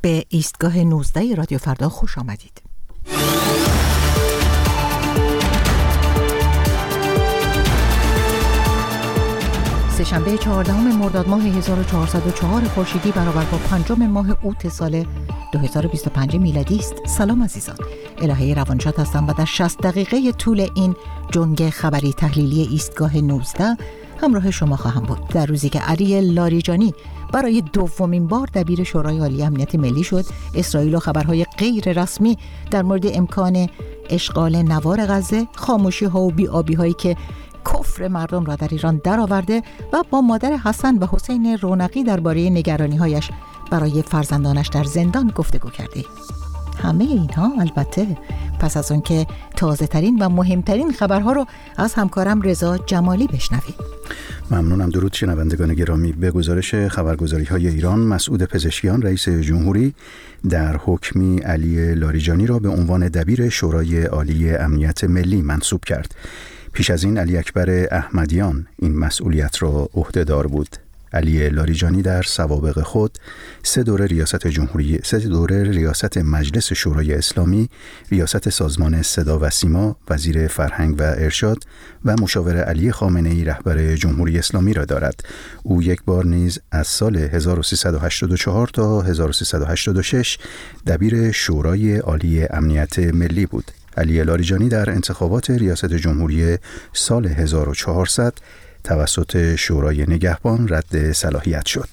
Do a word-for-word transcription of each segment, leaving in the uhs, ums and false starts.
به ایستگاه نوزده رادیو فردا خوش آمدید. سه‌شنبه چهاردهم مرداد ماه هزار و چهارصد و چهار خورشیدی برابر با پنجم ماه اوت سال دو هزار و بیست و پنج میلادی است. سلام عزیزان، الهه روانشاد هستم و در شصت دقیقه طول این جنگ خبری تحلیلی ایستگاه نوزده همراه شما خواهم بود. در روزی که علی لاریجانی برای دومین بار دبیر شورای عالی امنیت ملی شد، اسرائیل و خبرهای غیر رسمی در مورد امکان اشغال نوار غزه، خاموشی ها و بی‌آبی هایی که کفر مردم را در ایران درآورده و با مادر حسن و حسین رونقی درباره نگرانی‌هایش برای فرزندانش در زندان گفتگو کرده. همه اینها البته پس از آن که تازه ترین و مهمترین خبرها رو از همکارم رضا جمالی بشنویم. ممنونم. درود شنوندگان گرامی. به گزارش خبرگزاری‌های ایران، مسعود پزشکیان رئیس جمهوری در حکمی علی لاریجانی را به عنوان دبیر شورای عالی امنیت ملی منصوب کرد. پیش از این علی اکبر احمدیان این مسئولیت را عهده‌دار بود. علی لاریجانی در سوابق خود سه دوره ریاست جمهوری، سه دوره ریاست مجلس شورای اسلامی، ریاست سازمان صدا و سیما، وزیر فرهنگ و ارشاد و مشاور علی خامنه‌ای رهبر جمهوری اسلامی را دارد. او یک بار نیز از سال هزار و سیصد و هشتاد و چهار تا هزار و سیصد و هشتاد و شش دبیر شورای عالی امنیت ملی بود. علی لاریجانی در انتخابات ریاست جمهوری سال هزار و چهارصد توسط شورای نگهبان رد صلاحیت شد.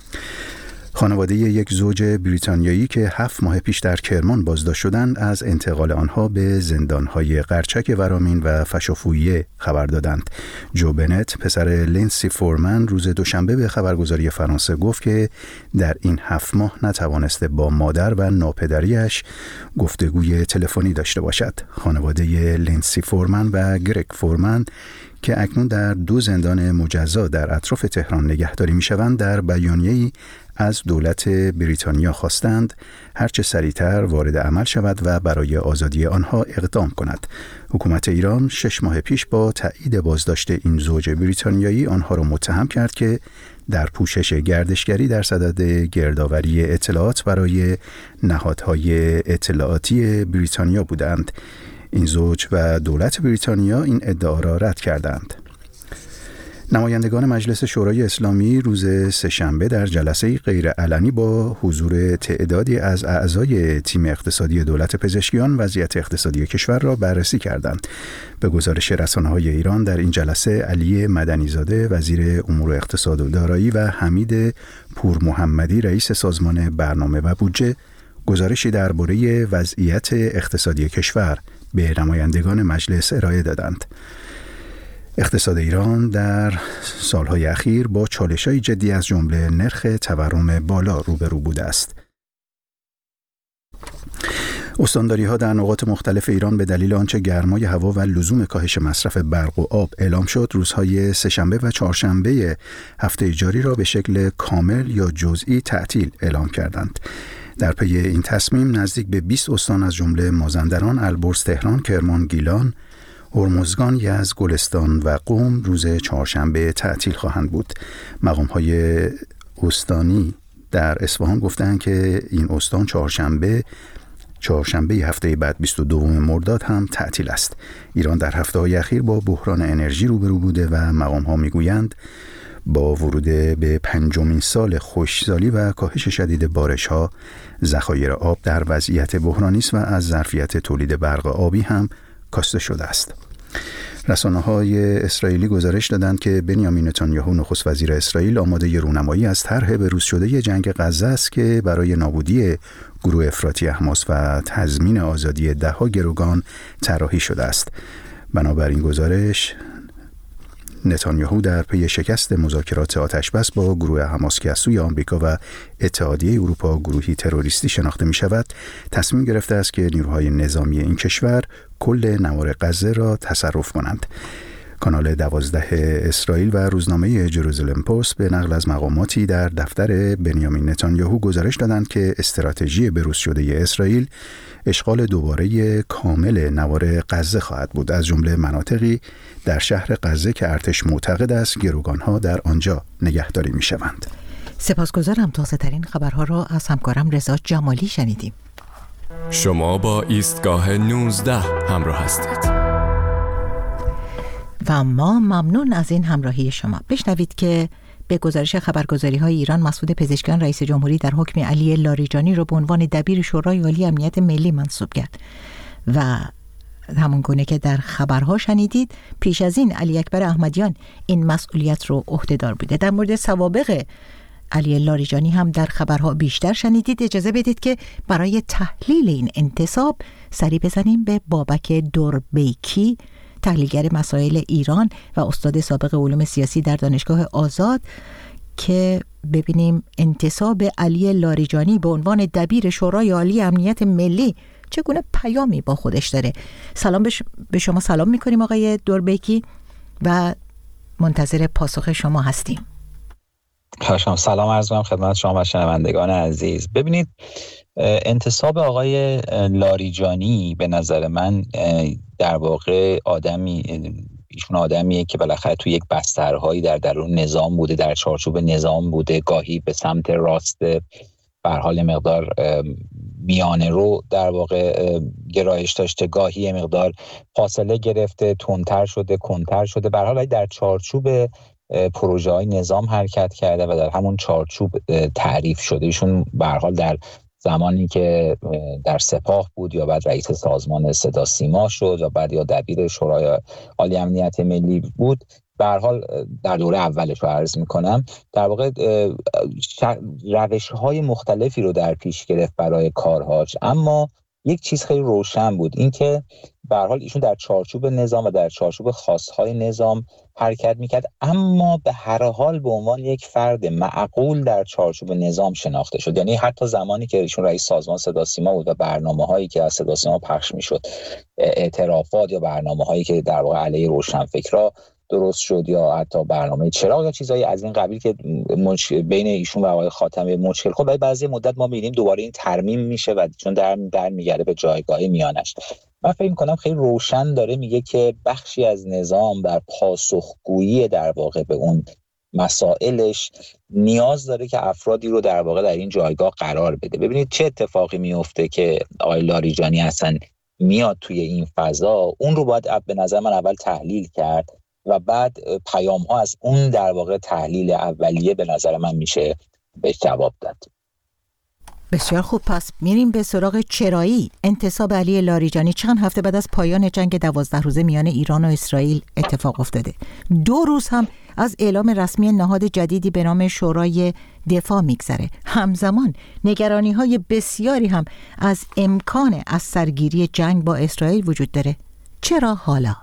خانواده یک زوج بریتانیایی که هفت ماه پیش در کرمان بازداشت شدند از انتقال آنها به زندانهای قرچک ورامین و فشافویه خبر دادند. جو بنت پسر لینسی فورمن روز دوشنبه به خبرگزاری فرانسه گفت که در این هفت ماه نتوانسته با مادر و ناپدریش گفتگوی تلفنی داشته باشد. خانواده لینسی فورمن و گرگ فورمن که اکنون در دو زندان مجزا در اطراف تهران نگهداری می‌شوند، در بیانیه‌ای از دولت بریتانیا خواستند هرچه سریعتر وارد عمل شود و برای آزادی آنها اقدام کند. حکومت ایران شش ماه پیش با تایید بازداشت این زوج بریتانیایی آنها را متهم کرد که در پوشش گردشگری در صدد گردآوری اطلاعات برای نهادهای اطلاعاتی بریتانیا بودند. این زوج و دولت بریتانیا این ادعا را رد کردند. نمایندگان مجلس شورای اسلامی روز سه‌شنبه در جلسه غیر علنی با حضور تعدادی از اعضای تیم اقتصادی دولت پزشکیان وضعیت اقتصادی کشور را بررسی کردند. به گزارش رسانه‌های ایران در این جلسه علی مدنی‌زاده وزیر امور اقتصاد و دارایی و حمید پورمحمدی رئیس سازمان برنامه و بودجه گزارشی درباره وضعیت اقتصادی کشور به نمایندگان مجلس ارائه دادند. اقتصاد ایران در سالهای اخیر با چالش‌های جدی از جمله نرخ تورم بالا روبرو بوده است. استانداری‌ها در نقاط مختلف ایران به دلیل آنچه گرمای هوا و لزوم کاهش مصرف برق و آب اعلام شد، روزهای سه‌شنبه و چهارشنبه هفته جاری را به شکل کامل یا جزئی تعطیل اعلام کردند. در پی این تصمیم نزدیک به بیست استان از جمله مازندران، البرز، تهران، کرمان، گیلان، هرمزگان، یزد، گلستان و قم روز چهارشنبه تعطیل خواهند بود. مقام‌های استانی در اصفهان گفتند که این استان چهارشنبه چهارشنبه هفته بعد بیست و دوم مرداد هم تعطیل است. ایران در هفته‌های اخیر با بحران انرژی روبرو بوده و مقام‌ها میگویند با ورود به پنجمین سال خشکسالی و کاهش شدید بارش‌ها، ذخایر آب در وضعیت بحرانی است و از ظرفیت تولید برق آبی هم کاسته شده است. رسانه‌های اسرائیلی گزارش دادند که بنیامین نتانیاهو نخست وزیر اسرائیل آماده رونمایی از طرح بروز شده جنگ غزه است که برای نابودی گروه افراطی حماس و تضمین آزادی ده‌ها گروگان طراحی شده است. بنابراین گزارش نتانیاهو در پی شکست مذاکرات آتشبس با گروه حماس که از سوی آمریکا و اتحادیه اروپا گروهی تروریستی شناخته می شود، تصمیم گرفته است که نیروهای نظامی این کشور کل نوار غزه را تصرف کنند. کانال دوازده اسرائیل و روزنامه جروزالم پست به نقل از مقاماتی در دفتر بنیامین نتانیاهو گزارش دادند که استراتژی بروز شده اسرائیل اشغال دوباره کامل نوار غزه خواهد بود، از جمله مناطقی در شهر غزه که ارتش معتقد است گروگانها در آنجا نگهداری می‌شوند. سپاسگزارم. تازه ترین خبرها را از همکارم رضا جمالی شنیدیم. شما با ایستگاه نوزده همراه هستید و ما ممنون از این همراهی شما. بشنوید که به گزارش خبرگزاری های ایران، مسعود پزشکیان رئیس جمهوری در حکم علی لاریجانی را به عنوان دبیر شورای عالی امنیت ملی منصوب کرد و همون گونه که در خبرها شنیدید، پیش از این علی اکبر احمدیان این مسئولیت رو عهده‌دار بوده. در مورد سوابق علی لاریجانی هم در خبرها بیشتر شنیدید. اجازه بدید که برای تحلیل این انتصاب سری بزنیم به بابک دوربیکی، تحلیلگر مسائل ایران و استاد سابق علوم سیاسی در دانشگاه آزاد، که ببینیم انتصاب علی لاریجانی به عنوان دبیر شورای عالی امنیت ملی چگونه پیامی با خودش داره. سلام به شما سلام میکنیم آقای دوربیکی و منتظر پاسخ شما هستیم. خواهشم سلام عرض می‌کنم خدمت شما و شنوندگان عزیز. ببینید، انتصاب آقای لاریجانی به نظر من در واقع آدمی ایشون آدمیه که بالاخره توی یک بسترهایی در درون نظام بوده، در چارچوب نظام بوده، گاهی به سمت راست به هر حال مقدار میانه رو در واقع گرایش داشته، گاهی مقدار فاصله گرفته، تندتر شده، کندتر شده، به هر حال در چارچوب پروژه های نظام حرکت کرده و در همون چارچوب تعریف شده. ایشون به هر حال در زمانی که در سپاه بود یا بعد رئیس سازمان صدا سیما شد و بعد یا دبیر شورای عالی امنیت ملی بود، به هر حال در دوره اولش رو عرض میکنم، در واقع روش‌های مختلفی رو در پیش گرفت برای کارهاش. اما یک چیز خیلی روشن بود، این که به هر حال ایشون در چارچوب نظام و در چارچوب خاصهای نظام حرکت میکرد، اما به هر حال به عنوان یک فرد معقول در چارچوب نظام شناخته شد. یعنی حتی زمانی که ایشون رئیس سازمان صدا سیما بود و برنامه‌هایی که از صدا سیما پخش میشد، اعترافات یا برنامه‌هایی که در واقع علیه روشنفکرا درست شد یا حتی برنامه چراغ یا چیزایی از این قبیل که مش... بین ایشون و آقای خاتمی مشکل خود، ولی بعضی مدت ما می‌بینیم دوباره این ترمیم میشه و چون در در میگرده به جایگاه میانش. من فکر می‌کنم خیلی روشن داره میگه که بخشی از نظام در پاسخگویی در واقع به اون مسائلش نیاز داره که افرادی رو در واقع در این جایگاه قرار بده. ببینید چه اتفاقی میفته که آقای لاریجانی اصلا میاد توی این فضا. اون رو باید به نظر من اول تحلیل کرد و بعد پیام ها از اون در واقع تحلیل اولیه به نظر من میشه بهش جواب داد. بسیار خوب، پس میریم به سراغ چرایی. انتصاب علی لاریجانی چند هفته بعد از پایان جنگ دوازده روزه میان ایران و اسرائیل اتفاق افتاده. دو روز هم از اعلام رسمی نهاد جدیدی به نام شورای دفاع میگذره. همزمان نگرانی های بسیاری هم از امکان از سرگیری جنگ با اسرائیل وجود داره. چرا حالا؟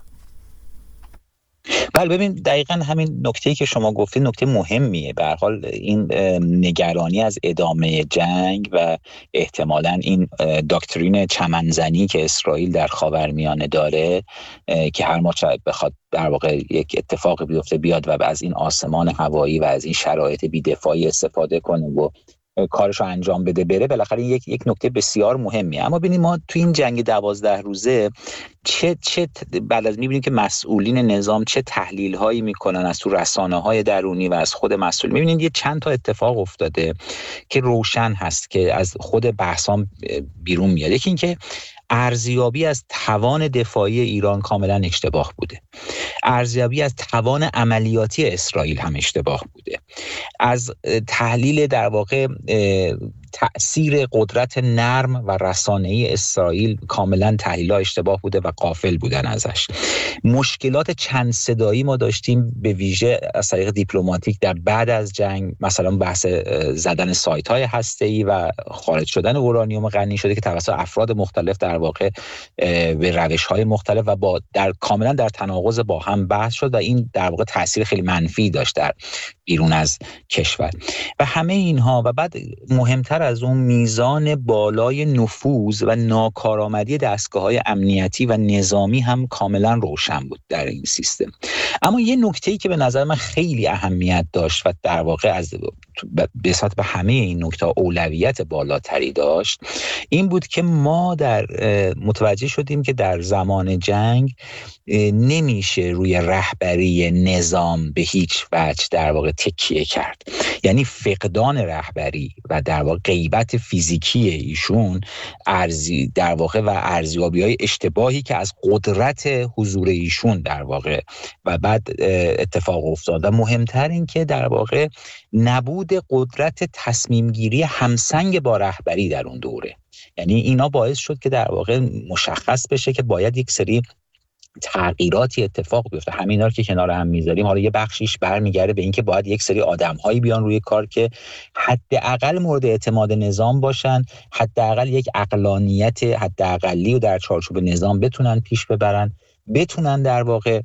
بله، ببین دقیقاً همین نکته‌ای که شما گفتید نکته مهمیه. به هر حال این نگرانی از ادامه جنگ و احتمالاً این داکترین چمنزنی که اسرائیل در خاورمیانه داره که هر ما بخواد در واقع یک اتفاقی بیفته بیاد و از این آسمان هوایی و از این شرایط بی‌دفاعی استفاده کنه و کارشو انجام بده بره، بالاخره یک یک نکته بسیار مهمیه. اما ببینید ما تو این جنگ دوازده روزه چه چه بعد می‌بینیم که مسئولین نظام چه تحلیل هایی میکنن از تو رسانه‌های درونی و از خود مسئول. می‌بینید یه چند تا اتفاق افتاده که روشن هست که از خود بحثام بیرون میاد. یکی این که ارزیابی از توان دفاعی ایران کاملا اشتباه بوده. ارزیابی از توان عملیاتی اسرائیل هم اشتباه بوده. از تحلیل در واقع تأثیر قدرت نرم و رسانه‌ای اسرائیل کاملا تحلیل‌ها اشتباه بوده و غافل بودن ازش. مشکلات چند صدایی ما داشتیم به ویژه از طریق دیپلماتیک در بعد از جنگ، مثلا بحث زدن سایت‌های هسته‌ای و خارج شدن اورانیوم غنی شده که توسط افراد مختلف در واقع به روش‌های مختلف و با در کاملا در تناقض با هم بحث شد و این در واقع تأثیر خیلی منفی داشت در بیرون از کشور و همه اینها. و بعد مهمتر از اون میزان بالای نفوذ و ناکارآمدی دستگاه‌های امنیتی و نظامی هم کاملا روشن بود در این سیستم. اما یه نکته‌ای که به نظر من خیلی اهمیت داشت و در واقع از به صورت به همه این نکته اولویت بالاتری داشت، این بود که ما در متوجه شدیم که در زمان جنگ نمیشه روی رهبری نظام به هیچ وجه در واقع تکیه کرد. یعنی فقدان رهبری و در واقع غیبت فیزیکی ایشون ارزی در واقع و ارزیابی‌های اشتباهی که از قدرت حضور ایشون در واقع و بعد اتفاق افتاد و مهمتر این که در واقع نبود قدرت تصمیم گیری همسنگ با رهبری در اون دوره. یعنی اینا باعث شد که در واقع مشخص بشه که باید یک سری تغییراتی اتفاق بیفته. همینا رو که کنار هم میذاریم، حالا یه بخشیش برمیگرده به این که باید یک سری آدم‌هایی بیان روی کار که حداقل مورد اعتماد نظام باشن، حداقل یک عقلانیت حداقلی رو در چارچوب نظام بتونن پیش ببرن، بتونن در واقع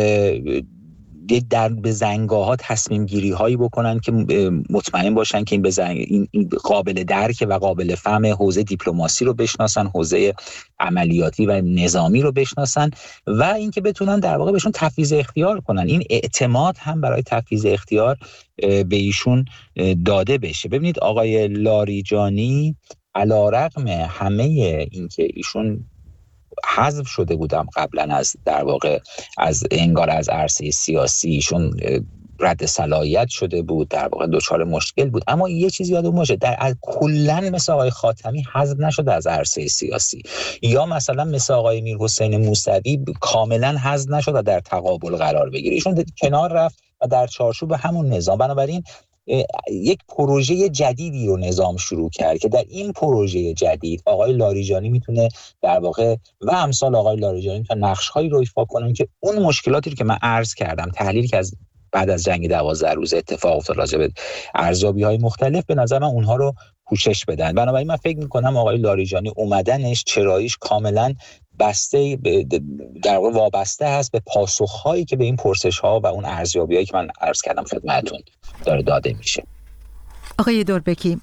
در به زنگاها تصمیم گیری هایی بکنن که مطمئن باشن که این, بزنگ... این قابل درک و قابل فهم حوزه دیپلماسی رو بشناسن، حوزه عملیاتی و نظامی رو بشناسن و اینکه بتونن در واقع بهشون تفویض اختیار کنن. این اعتماد هم برای تفویض اختیار به ایشون داده بشه. ببینید آقای لاریجانی علیرغم همه اینکه ایشون حذف شده بودم قبلا از در واقع از انگار از عرصه سیاسی، ایشون رد صلاحیت شده بود، در واقع دچار مشکل بود، اما یه چیزی یادمون باشه در کلا مثل آقای خاتمی حذف نشده از عرصه سیاسی، یا مثلا مثل آقای میرحسین موسوی کاملا حذف نشده در تقابل قرار بگیره. ایشون کنار رفت و در چارچوب همون نظام، بنابراین یک پروژه جدیدی رو نظام شروع کرد که در این پروژه جدید آقای لاریجانی میتونه در واقع و امثال آقای لاریجانی میتونه نقش‌هایی رو ایفا کنن که اون مشکلاتی رو که من عرض کردم، تحلیلی که از بعد از جنگ دوازده روز اتفاق افتاد راجع به ارزیابی‌های مختلف، به نظر من اونها رو پوشش بدن. بنابراین من فکر می‌کنم آقای لاریجانی اومدنش، چراییش کاملا بسته در واقع وابسته هست به پاسخ‌هایی که به این پرسش‌ها و اون ارزیابی‌هایی که من عرض کردم خدمتتون داره داده میشه. آقای دوربکی،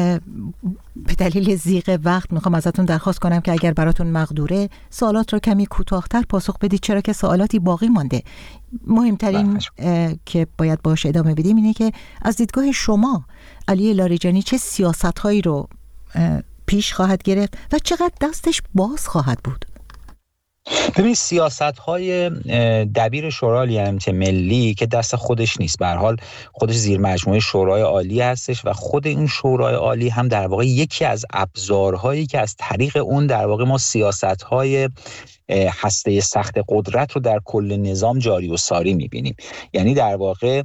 به دلیل ضیق وقت میخوام ازتون درخواست کنم که اگر براتون مقدوره سوالات رو کمی کوتاه‌تر پاسخ بدید، چرا که سوالاتی باقی مانده. مهمترین که باید باش ادامه بدیم اینه که از دیدگاه شما علی لاریجانی چه سیاست‌هایی رو پیش خواهد گرفت و چقدر دستش باز خواهد بود؟ ببینید سیاست‌های دبیر شورای امنیت ملی که دست خودش نیست، به هر حال خودش زیر مجموعه شورای عالی هستش و خود این شورای عالی هم در واقع یکی از ابزارهایی که از طریق اون در واقع ما سیاست‌های هسته سخت قدرت رو در کل نظام جاری و ساری می‌بینیم. یعنی در واقع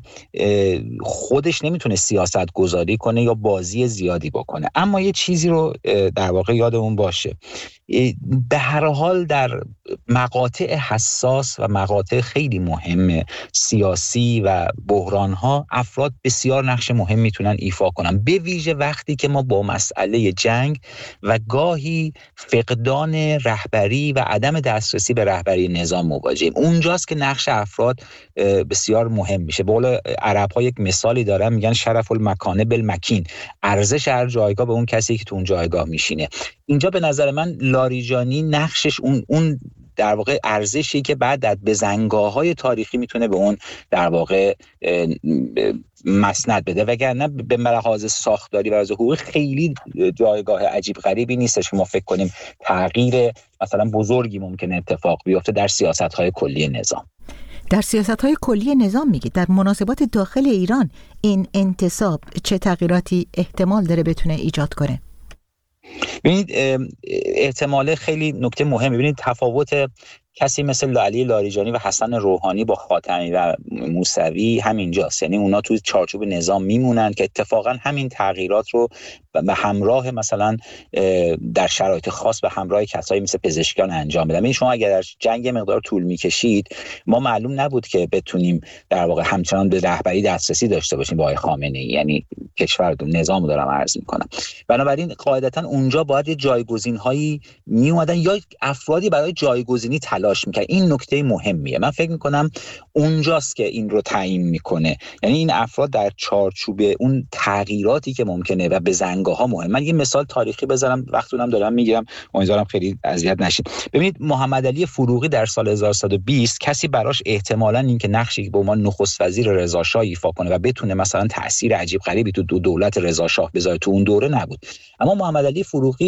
خودش نمیتونه سیاست گذاری کنه یا بازی زیادی بکنه، اما یه چیزی رو در واقع یادمون باشه، به هر حال در مقاطع حساس و مقاطع خیلی مهم سیاسی و بحران‌ها افراد بسیار نقش مهم میتونن ایفا کنن، به ویژه وقتی که ما با مسئله جنگ و گاهی فقدان رهبری و عدم دسترسی به رهبری نظام مواجهیم. اونجاست که نقش افراد بسیار مهم میشه. به قول عرب‌ها یک مثالی دارن، میگن شرف المکانه بالمکین، ارزش هر جایگاه به اون کسی که تو اون جایگاه میشینه. اینجا به نظر من لاریجانی نقشش اون اون در واقع ارزشی که بعد به زنگاه‌های تاریخی میتونه به اون در واقع مسند بده، وگرنه به لحاظ ساختاری و از حقوق خیلی جایگاه عجیب غریبی نیستش که ما فکر کنیم تغییر مثلا بزرگی ممکنه اتفاق بیفته در سیاست‌های کلی نظام. در سیاست‌های کلی نظام میگید در مناسبات داخل ایران این انتصاب چه تغییراتی احتمال داره بتونه ایجاد کنه؟ ببینید احتمال خیلی نکته مهمه. ببینید تفاوت کسی مثل علی لاریجانی و حسن روحانی با خاتمی و موسوی همینجاست. یعنی اونا توی چارچوب نظام میمونن که اتفاقا همین تغییرات رو به همراه مثلا در شرایط خاص به همراه کسایی مثل پزشکیان انجام بدن. این شما اگر در جنگ مقدار طول میکشید، ما معلوم نبود که بتونیم در واقع همچنان به رهبری دسترسی داشته باشیم با آقای خامنه‌ای، یعنی کشور نظام رو دارم عرض میکنم. بنابراین قاعدتا اونجا باید یه جایگزین‌هایی میومدن یا افرادی برای جایگزینی تلاش میکنن. این نکته مهمیه. من فکر میکنم اونجاست که این رو تعیین میکنه، یعنی این افراد در چارچوب اون تغییراتی که ممکنه و به زنگاه‌ها مهم. من یه مثال تاریخی بذارم، وقتونم دارم میگیرم، امیدوارم خیلی اذیت نشید. ببینید محمد علی فروغی در سال هزار و سیصد و بیست کسی براش احتمالاً این که نقشی به عنوان نخست وزیر رضا شاه ایفا کنه و بتونه مثلا تأثیر عجیب غریبی تو دو دولت رضا شاه بذاره تو اون دوره نبود. اما محمد علی فروغی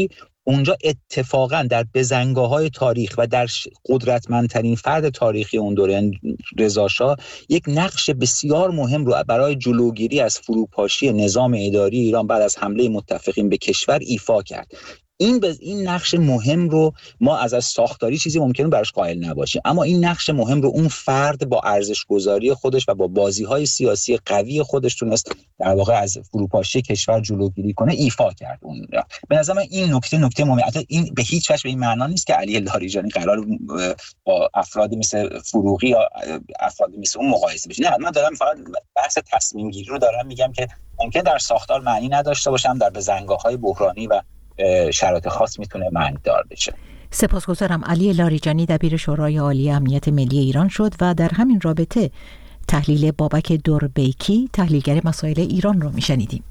اونجا اتفاقا در بزنگاه‌های تاریخ و در قدرتمندترین فرد تاریخی اون دوره رضا شاه یک نقش بسیار مهم رو برای جلوگیری از فروپاشی نظام اداری ایران بعد از حمله متفقین به کشور ایفا کرد. این بز... این نقش مهم رو ما از از ساختاری چیزی ممکنه براش قائل نباشیم، اما این نقش مهم رو اون فرد با ارزش گذاری خودش و با بازی‌های سیاسی قوی خودش تونست در واقع از فروپاشی کشور جلوگیری کنه، ایفا کرد. اون به نظر من این نکته نکته مهمه. این به هیچ وجه به این معنا نیست که علی لاریجانی قرار با افرادی مثل فروغی یا افرادی مثل اون مقایسه بشه. نه، من دارم فقط بحث تصمیم گیری رو دارم میگم که ممکن در ساختار معنی نداشته باشم، در بزنگاه‌های بحرانی و شرایط خاص میتونه معنی دار بشه. سپاسگزارم. علی لاریجانی دبیر شورای عالی امنیت ملی ایران شد و در همین رابطه تحلیل بابک دوربیکی تحلیلگر مسائل ایران رو میشنیدیم.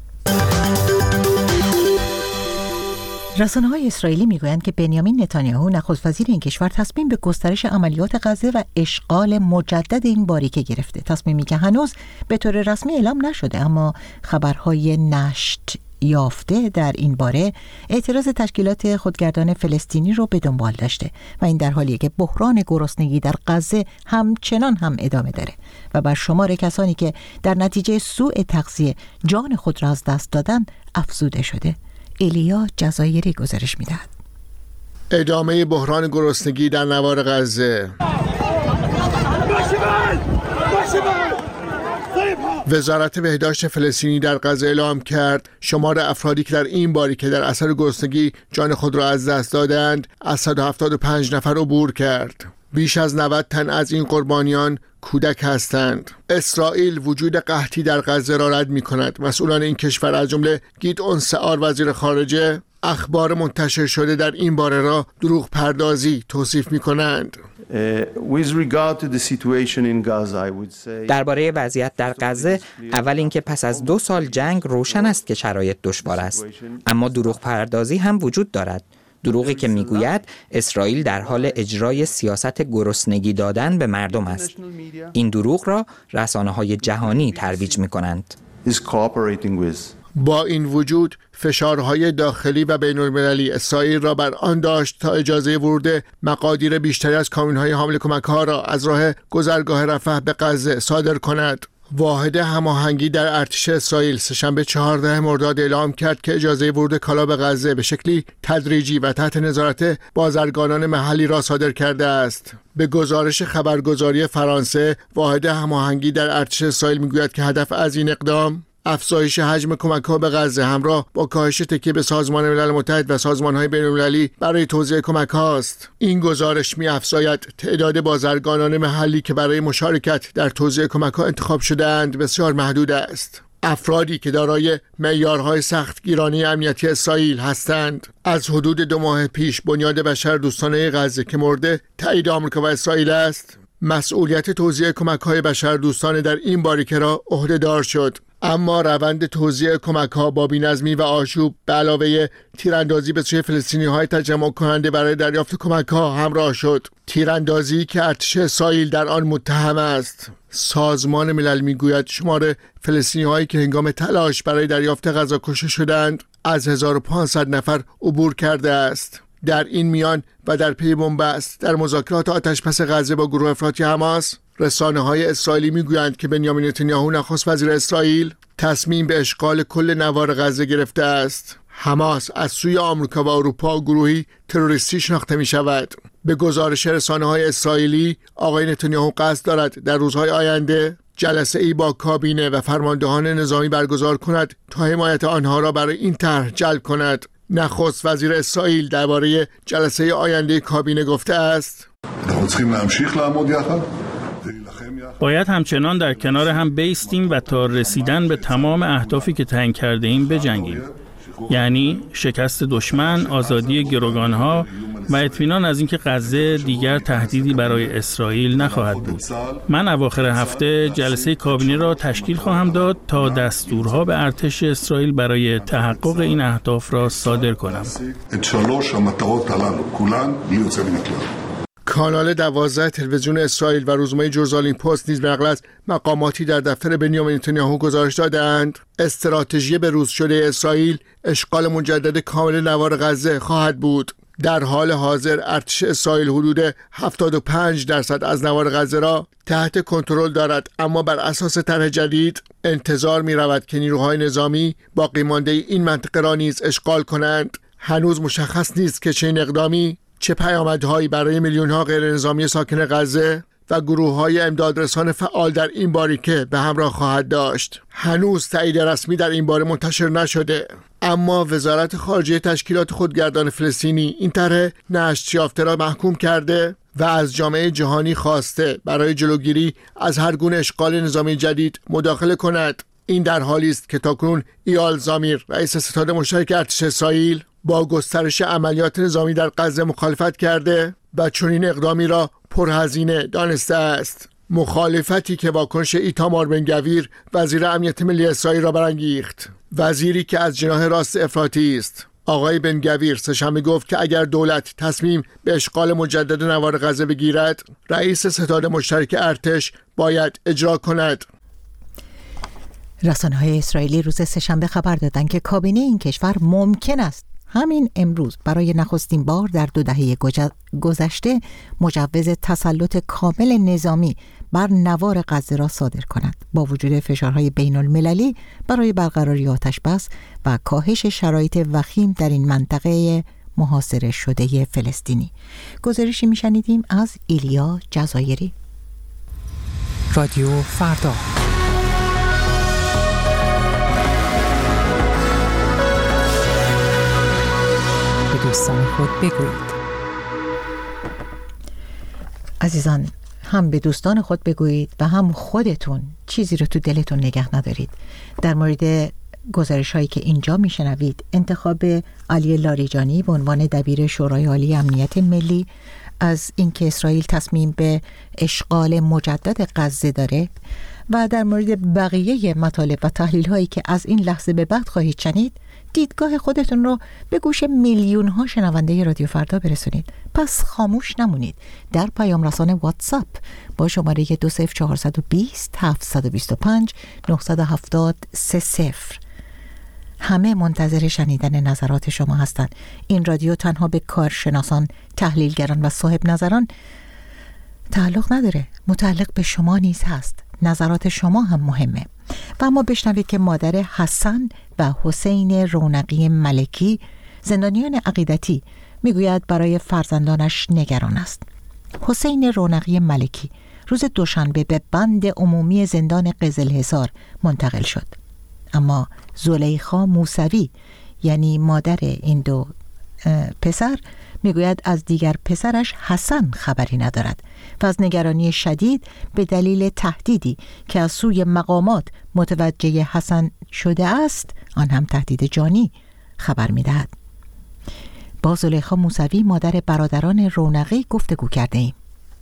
رسانه‌های اسرائیلی میگویند که بنیامین نتانیاهو نخست وزیر این کشور تصمیم به گسترش عملیات غزه و اشغال مجدد این باریکه گرفته، تصمیمی که هنوز به طور رسمی اعلام نشده، اما خبرهای نشت یافته در این باره اعتراض تشکیلات خودگردان فلسطینی رو به دنبال داشته و این در حالیه که بحران گرسنگی در غزه همچنان هم ادامه داره و بر شمار کسانی که در نتیجه سوء تغذیه جان خود را از دست دادن افزوده شده. ایلیا جزایری گزارش می‌دهد. ادامه بحران گرسنگی در نوار غزه. وزارت بهداشت فلسطینی در غزه اعلام کرد شمار افرادی که در این باریکه در اثر گرسنگی جان خود را از دست دادند از صد و هفتاد و پنج نفر عبور کرد. بیش از نود تن از این قربانیان کودک هستند. اسرائیل وجود قحطی در غزه را رد می کند. مسئولان این کشور از جمله گیدئون سعار وزیر خارجه اخبار منتشر شده در این باره را دروغ پردازی توصیف می کنند. درباره وضعیت در غزه، اول اینکه پس از دو سال جنگ روشن است که شرایط دشوار است، اما دروغ پردازی هم وجود دارد. دروغی که میگوید اسرائیل در حال اجرای سیاست گرسنگی دادن به مردم است. این دروغ را رسانه‌های جهانی ترویج می‌کنند. با این وجود فشارهای داخلی و بین‌المللی اسرائیل را بر آن داشت تا اجازه ورود مقادیر بیشتری از کامیون‌های حامل کمک‌ها را از راه گذرگاه رفح به غزه صادر کند. واحد هماهنگی در ارتش اسرائیل سه‌شنبه چهاردهم مرداد اعلام کرد که اجازه ورود کالا به غزه به شکلی تدریجی و تحت نظارت بازرگانان محلی را صادر کرده است. به گزارش خبرگزاری فرانسه، واحد هماهنگی در ارتش اسرائیل میگوید که هدف از این اقدام افزایش حجم کمک‌ها به غزه همراه با کاهش تکیه به سازمان ملل متحد و سازمان‌های بین‌المللی برای توزیع کمک‌ها است. این گزارش می‌افزاید تعداد بازرگانان محلی که برای مشارکت در توزیع کمک‌ها انتخاب شده‌اند بسیار محدود است. افرادی که دارای معیارهای سختگیرانه امنیتی اسرائیل هستند. از حدود دو ماه پیش بنیاد بشر دوستانه غزه که مورد تایید آمریکا و اسرائیل است، مسئولیت توزیع کمک‌های بشر دوستانه در این باریکه را عهده‌دار شد. اما روند توزیع کمک‌ها با بی‌نظمی و آشوب به علاوه تیراندازی به سوی فلسطینی‌های تجمع کننده برای دریافت کمک‌ها همراه شد. تیراندازی که ارتش اسرائیل در آن متهم است. سازمان ملل میگوید شمار فلسطینی‌هایی که هنگام تلاش برای دریافت غذا کشته شدند از هزار و پانصد نفر عبور کرده است. در این میان و در پی بنبست در مذاکرات آتش‌بس غزه با گروه افراطی حماس، رسانه‌های اسرائیلی میگویند که بنیامین نتانیاهو نخست وزیر اسرائیل تصمیم به اشغال کل نوار غزه گرفته است. حماس از سوی آمریکا و اروپا گروهی تروریستی شناخته می شود. به گزارش رسانه‌های اسرائیلی، آقای نتانیاهو قصد دارد در روزهای آینده جلسه ای با کابینه و فرماندهان نظامی برگزار کند تا حمایت آنها را برای این طرح جلب کند. نخست وزیر اسرائیل درباره جلسه آینده کابینه گفته است: باید همچنان در کنار هم بایستیم و تا رسیدن به تمام اهدافی که تعیین کرده ایم بجنگیم، یعنی شکست دشمن، آزادی گروگانها و اطمینان از اینکه غزه دیگر تهدیدی برای اسرائیل نخواهد بود. من اواخر هفته جلسه کابینه را تشکیل خواهم داد تا دستورها به ارتش اسرائیل برای تحقق این اهداف را صادر کنم. کانال دوازده تلویزیون اسرائیل و روزنامه جرزالین پست نیز به نقل از مقاماتی در دفتر بنیامین نتانیاهو گزارش دادند استراتژی بروز شده اسرائیل اشغال مجدد کامل نوار غزه خواهد بود. در حال حاضر ارتش اسرائیل حدود هفتاد و پنج درصد از نوار غزه را تحت کنترل دارد، اما بر اساس طرح جدید انتظار می رود که نیروهای نظامی باقی مانده این منطقه را نیز اشغال کنند. هنوز مشخص نیست که چه اقدامی چه پیامدهایی برای میلیون‌ها غیر نظامی ساکن غزه و گروه‌های امدادرسان فعال در این باریکه به همراه خواهد داشت. هنوز تایید رسمی در این باره منتشر نشده، اما وزارت خارجه تشکیلات خودگردان فلسطینی این طرح نشر یافته را محکوم کرده و از جامعه جهانی خواسته برای جلوگیری از هر گونه اشغال نظامی جدید مداخله کند. این در حالی است که تاکنون ایال زامیر رئیس ستاد مشترک ارتش اسرائیل با گسترش عملیات نظامی در غزه مخالفت کرده و چنین اقدامی را پرهزینه دانسته است. مخالفتی که واکنش ایتامار بن گویر وزیر امنیت ملی اسرائیل را برانگیخت. وزیری که از جناح راست افراطی است. آقای بن گویر سه‌شنبه گفت که اگر دولت تصمیم به اشغال مجدد نوار غزه بگیرد، رئیس ستاد مشترک ارتش باید اجرا کند. رسانه‌های اسرائیلی روز سه‌شنبه خبر دادند که کابینه این کشور ممکن است همین امروز برای نخستین بار در دو دهه گذشته مجوز تسلط کامل نظامی بر نوار غزه را صادر کند، با وجود فشارهای بین المللی برای برقراری آتش‌بس و کاهش شرایط وخیم در این منطقه محاصره شده فلسطینی. گزارشی میشنیدیم از ایلیا جزایری. رادیو فردا. دوستان خود بگویید. عزیزان، هم به دوستان خود بگویید و هم خودتون چیزی رو تو دلتون نگه ندارید. در مورد گزارش هایی که اینجا میشنوید، انتخاب علی لاریجانی به عنوان دبیر شورای عالی امنیت ملی، از اینکه اسرائیل تصمیم به اشغال مجدد غزه داره، و در مورد بقیه مطالب و تحلیل هایی که از این لحظه به بعد خواهید شنید، دیدگاه خودتون رو به گوش میلیون ها شنونده رادیو فردا برسونید. پس خاموش نمونید. در پیام رسان واتساپ با شماره دو صفر چهار دو صفر هفت دو پنج نه هفت سه صفر همه منتظر شنیدن نظرات شما هستند. این رادیو تنها به کارشناسان، تحلیلگران و صاحب نظران تعلق نداره، متعلق به شما نیز هست. نظرات شما هم مهمه. و اما بشنوید که مادر حسن و حسین رونقی ملکی، زندانیان عقیدتی، میگوید برای فرزندانش نگران است. حسین رونقی ملکی روز دوشنبه به بند عمومی زندان قزلحصار منتقل شد، اما زلیخا موسوی، یعنی مادر این دو پسر، میگوید از دیگر پسرش حسن خبری ندارد و از نگرانی شدید به دلیل تهدیدی که از سوی مقامات متوجه حسن شده است، آن هم تهدید جانی، خبر میدهد. با زلیخا موسوی، مادر برادران رونقی، گفتگو کرده ایم.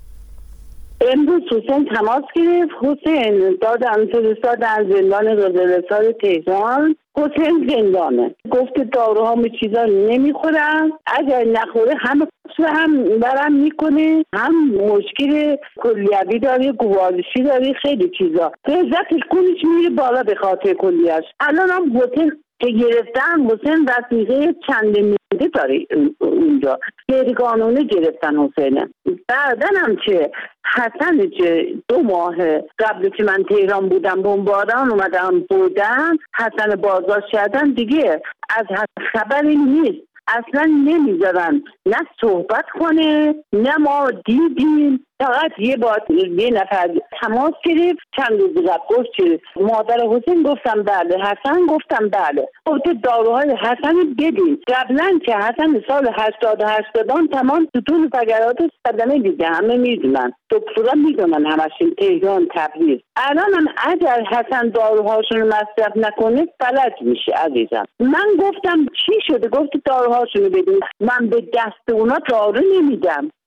امروز حسین تماس گرفت. حسین دادم فرستادن زندان قزلحصار تهران. حسین زندانه. گفت داروها و چیزا نمیخورم، اگر نخوره هم هم برم میکنه، هم مشکل کلیوی داره، گوارشی داره، خیلی چیزا. عزتش کنش میره بالا به خاطر کلیهش. الان هم حسین که گرفتن، حسین وثیقه چند میده داره اونجا، غیر قانونی گرفتن حسینه. بعدن هم که حسن که دو ماه قبل که من تهران بودم بمباران اومدم بودم، حسن بازداشت کردن، دیگه از خبری نیست، اصلا نمیذارن نه صحبت کنه نه ما دیدیم. فقط یه بار یه نفر تماس گرفت چند روز قبل، گفت که مادر حسین، گفتم بله. حسن گفتم بله. گفت داروهای حسن بدین. قبلا که حسن سال هشتاد و هشت دادن تمام ستون فقرات صدمه دیگه، همه میدونن، دکترا میدونن، همشون تهران، تبریز. الان هم اگر حسن داروهاشون مصرف نکنه فلج میشه عزیزم. من گفتم چی شده؟ گفت داروهاشون بدین. من به دست اونا دارو نمیدم،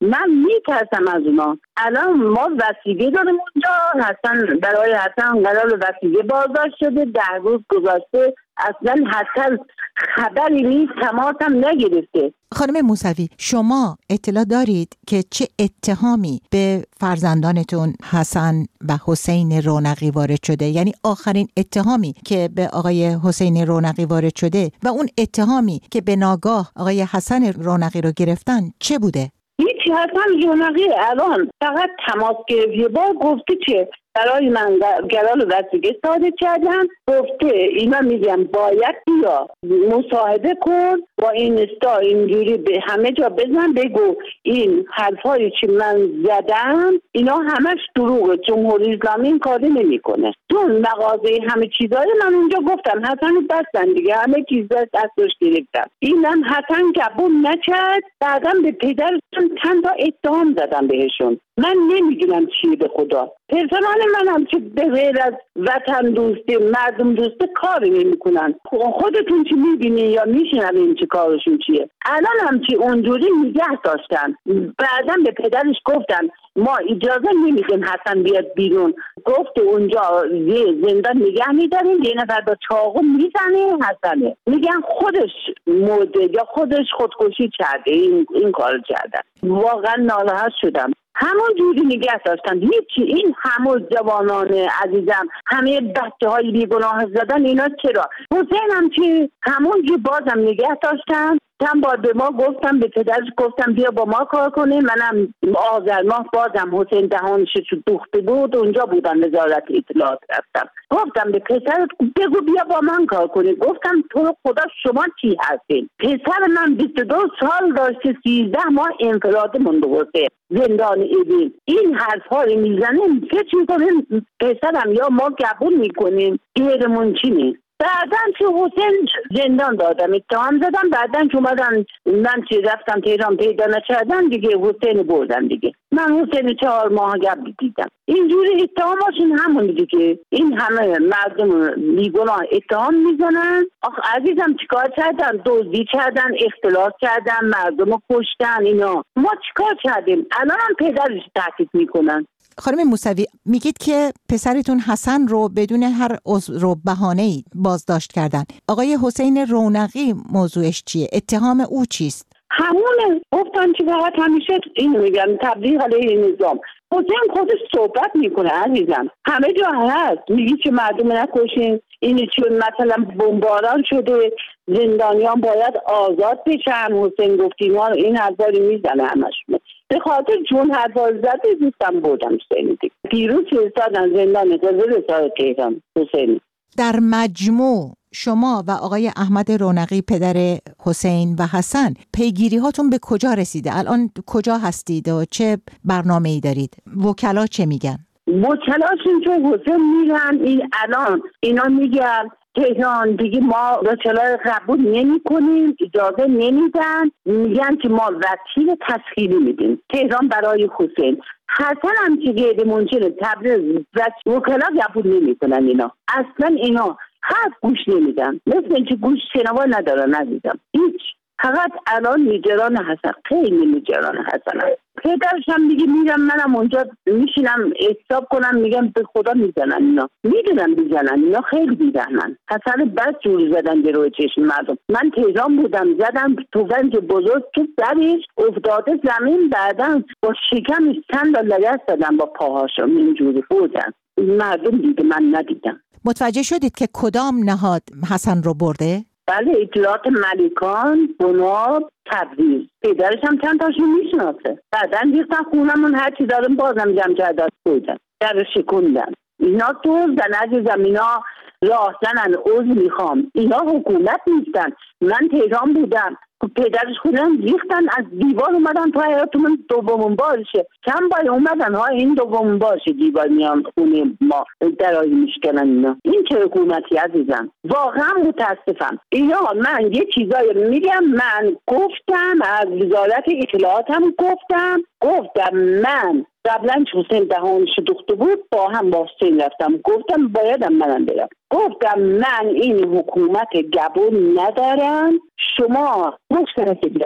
من میترسم از اونا. الان ما وثیقه داریم اونجا، حسن برای حسن قرار وثیقه بازداشت شده، ده روز گذشته اصلا حسن خبری نیست، تماس هم نگرفته. خانم موسوی، شما اطلاع دارید که چه اتهامی به فرزندانتون حسن و حسین رونقی وارد شده؟ یعنی آخرین اتهامی که به آقای حسین رونقی وارد شده و اون اتهامی که به ناگاه آقای حسن رونقی رو گرفتن چه بوده؟ هیچی. حسن رونقی الان فقط تماس گرفت، یه بار گفته که برای من قرار وثیقه صادر کردن، گفته اینا میگم باید بیا مصاحبه کن با این استا اینجوری به همه جا بزن بگو این حرفایی که من زدم اینا همش دروغه، جمهوری اسلامی این کاری نمیکنه. چون مغازه همه چیزای من اونجا گفتم حسن بستن دیگه، همه چیز دستش گرفتم. اینم حسن قبول نکرد، بعدم به پدرشون چند تا اتهام زدم بهشون. من نمیدونم چیه به خدا. پرسنل منم که به غیر از وطن دوستی مردم دوستی کاری نمیکنن. خودتون چی میبینی یا میشنوین چه کارشون چیه؟ الان هم که اونجوری نگه داشتن، بعدم به پدرش گفتن ما اجازه نمیدیم حسن بیاد بیرون. گفت اونجا یه زندان نگه میداریم، یه نفر با چاقو میزنه حسنه، میگن خودش مرده یا خودش خودکشی کرده، این این کار کردن. واقعا ناراحت شدم. همون جوری نگه داشتن، هیچی. این همون جوانان عزیزم همه بچه های بیگناه زدن اینا چرا؟ حسین هم که همون جو بازم نگه داشتن. چند بار به ما گفتم، به پدرش گفتم بیا با ما کار کنه. منم آذر ماه بازم حسین دهانش تو دوخته بود، اونجا بودم وزارت اطلاعات رفتم، گفتم به پسرت بگو بیا با من کار کنه. گفتم تو رو خدا شما چی هستین؟ پسر من بیست و دو سال داشته، سیزده ماه انفراد مونده حسین زندان ایدین. این حرفا رو میزنه، فکر میکنه پسرم یا ما قبول میکنیم غیرمون چی نیست. بعدن که حسین زندان دادم، اتهام زدم، بعدن که اومدن من چی رفتم تهران پیدا نکردن دیگه، حسین بردن دیگه. من حسین چهار ماه قبل دیدم. اینجوری اتهاماشون همون دیگه. این همه مردم بیگناه اتهام میزنن. آخ عزیزم چیکار کردن؟ دزدی کردن، اختلاس کردن، مردم کشتن. اینا ما چیکار کردیم؟ الان هم پدرش تهدید میکنن. خانم موسوی، میگید که پسرتون حسن رو بدون هر عذر و بهانه‌ای بازداشت کردن. آقای حسین رونقی موضوعش چیه؟ اتهام او چیست؟ همونه. گفتن که فقط همیشه این میگن تبلیغ علیه نظام. حسین خودش صحبت میکنه عزیزم، همه جا هست، میگی که مردم نکشین، اینی چون مثلا بمباران شده زندانیان باید آزاد بشن. حسین گفتی ما این حرفاری میزنه همشون. به خاطر چون حرفا زده دوستم بودم حسین دیگه. پیروز فرستادن زندان قضایی رسال تهران حسین. در مجموع شما و آقای احمد رونقی پدر حسین و حسن پیگیری هاتون به کجا رسیده؟ الان کجا هستید و چه برنامه‌ای دارید؟ وکلا چه میگن؟ وکلاشون که حسین میگن این الان اینا میگن تهران دیگه ما وکلا قبول نمی کنیم، اجازه نمیدن، میگن که ما وکیل تسخیری میدیم تهران برای حسین. حسن هم که غیر منجر تبریز وکلا قبول نمی کنن. اینا اصلا اینا حرف گوش نمیدن، مثل اینکه گوش شنوا ندارن عزیزم. هیچ. فقط الان نگران حسن، خیلی نگران حسن هست. پدرش هم دیگه میگم منم اونجا میشینم حساب کنم، میگم به خدا میزنن اینا، میدونم میزنن اینا، خیلی بیرحمن. حسن بس جوری زدن به روی چشم مردم. من تهران بودم زدم تفنگ بزرگ تو سرش افتاده زمین، بعدن با شکمش چند تا لگد زدن با پاهاشم اینجوری بودن. مردم دیگه من ندیدم. متوجه شدید که کدام نهاد حسن رو برده؟ بله، اطلاعات ملیکان، بناب، تبریز. پدرش هم چند تاشون میشناسه. بعدن دیستن خونمون هر چی دارم بازم جمع کردن بودن، در شکوندن. اینا دوزدن عزیزم، اینا راه زنن، عضو میخوام. اینا حکومت نیستن. من تهران بودم، پدرش خودم ریختن از دیوار اومدن تو حیاتمون دومون بارشه. چند بار اومدن ها این دومون بارشه دیوار میان خونه ما درایی میشکنن. اینا این چه حکومتی عزیزم؟ واقعا متاسفم. اینا من یه چیزایی میگم، من گفتم از وزارت اطلاعاتم گفتم گفتم من قبلا حسین دهانش دوخته بود با هم با حسین رفتم، گفتم بایدم منم برم. گفتم من این حکومت گبون ندارم، شما گفتم که بیایید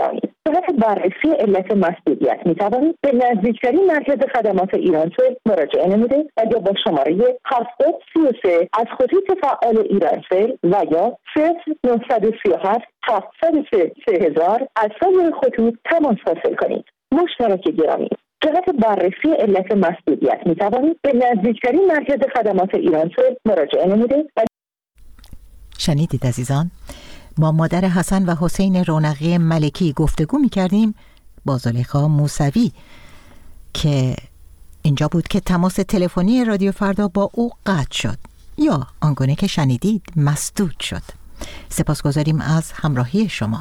جهت بررسی علت مسدودیت می‌توانید به نزدیکترین مرکز خدمات ایرانسل مراجعه نموده و یا با شماره هفتاد سی و سه از خطوط فعال ایرانسل و یا صفر نهصد و سی و هفت هفتصد و سه سه هزار از سایر خطوط تماس حاصل کنید. مشترک گرامی، جهت بررسی علت مسدودیت می‌توانید به نزدیکترین مرکز خدمات ایرانسل مراجعه نموده و شنیدید عزیزان؟ با مادر حسن و حسین رونقی ملکی گفتگو می‌کردیم با زلیخا موسوی که اینجا بود که تماس تلفنی رادیو فردا با او قطع شد یا آنگونه که شنیدید مسدود شد. سپاسگزاریم از همراهی شما.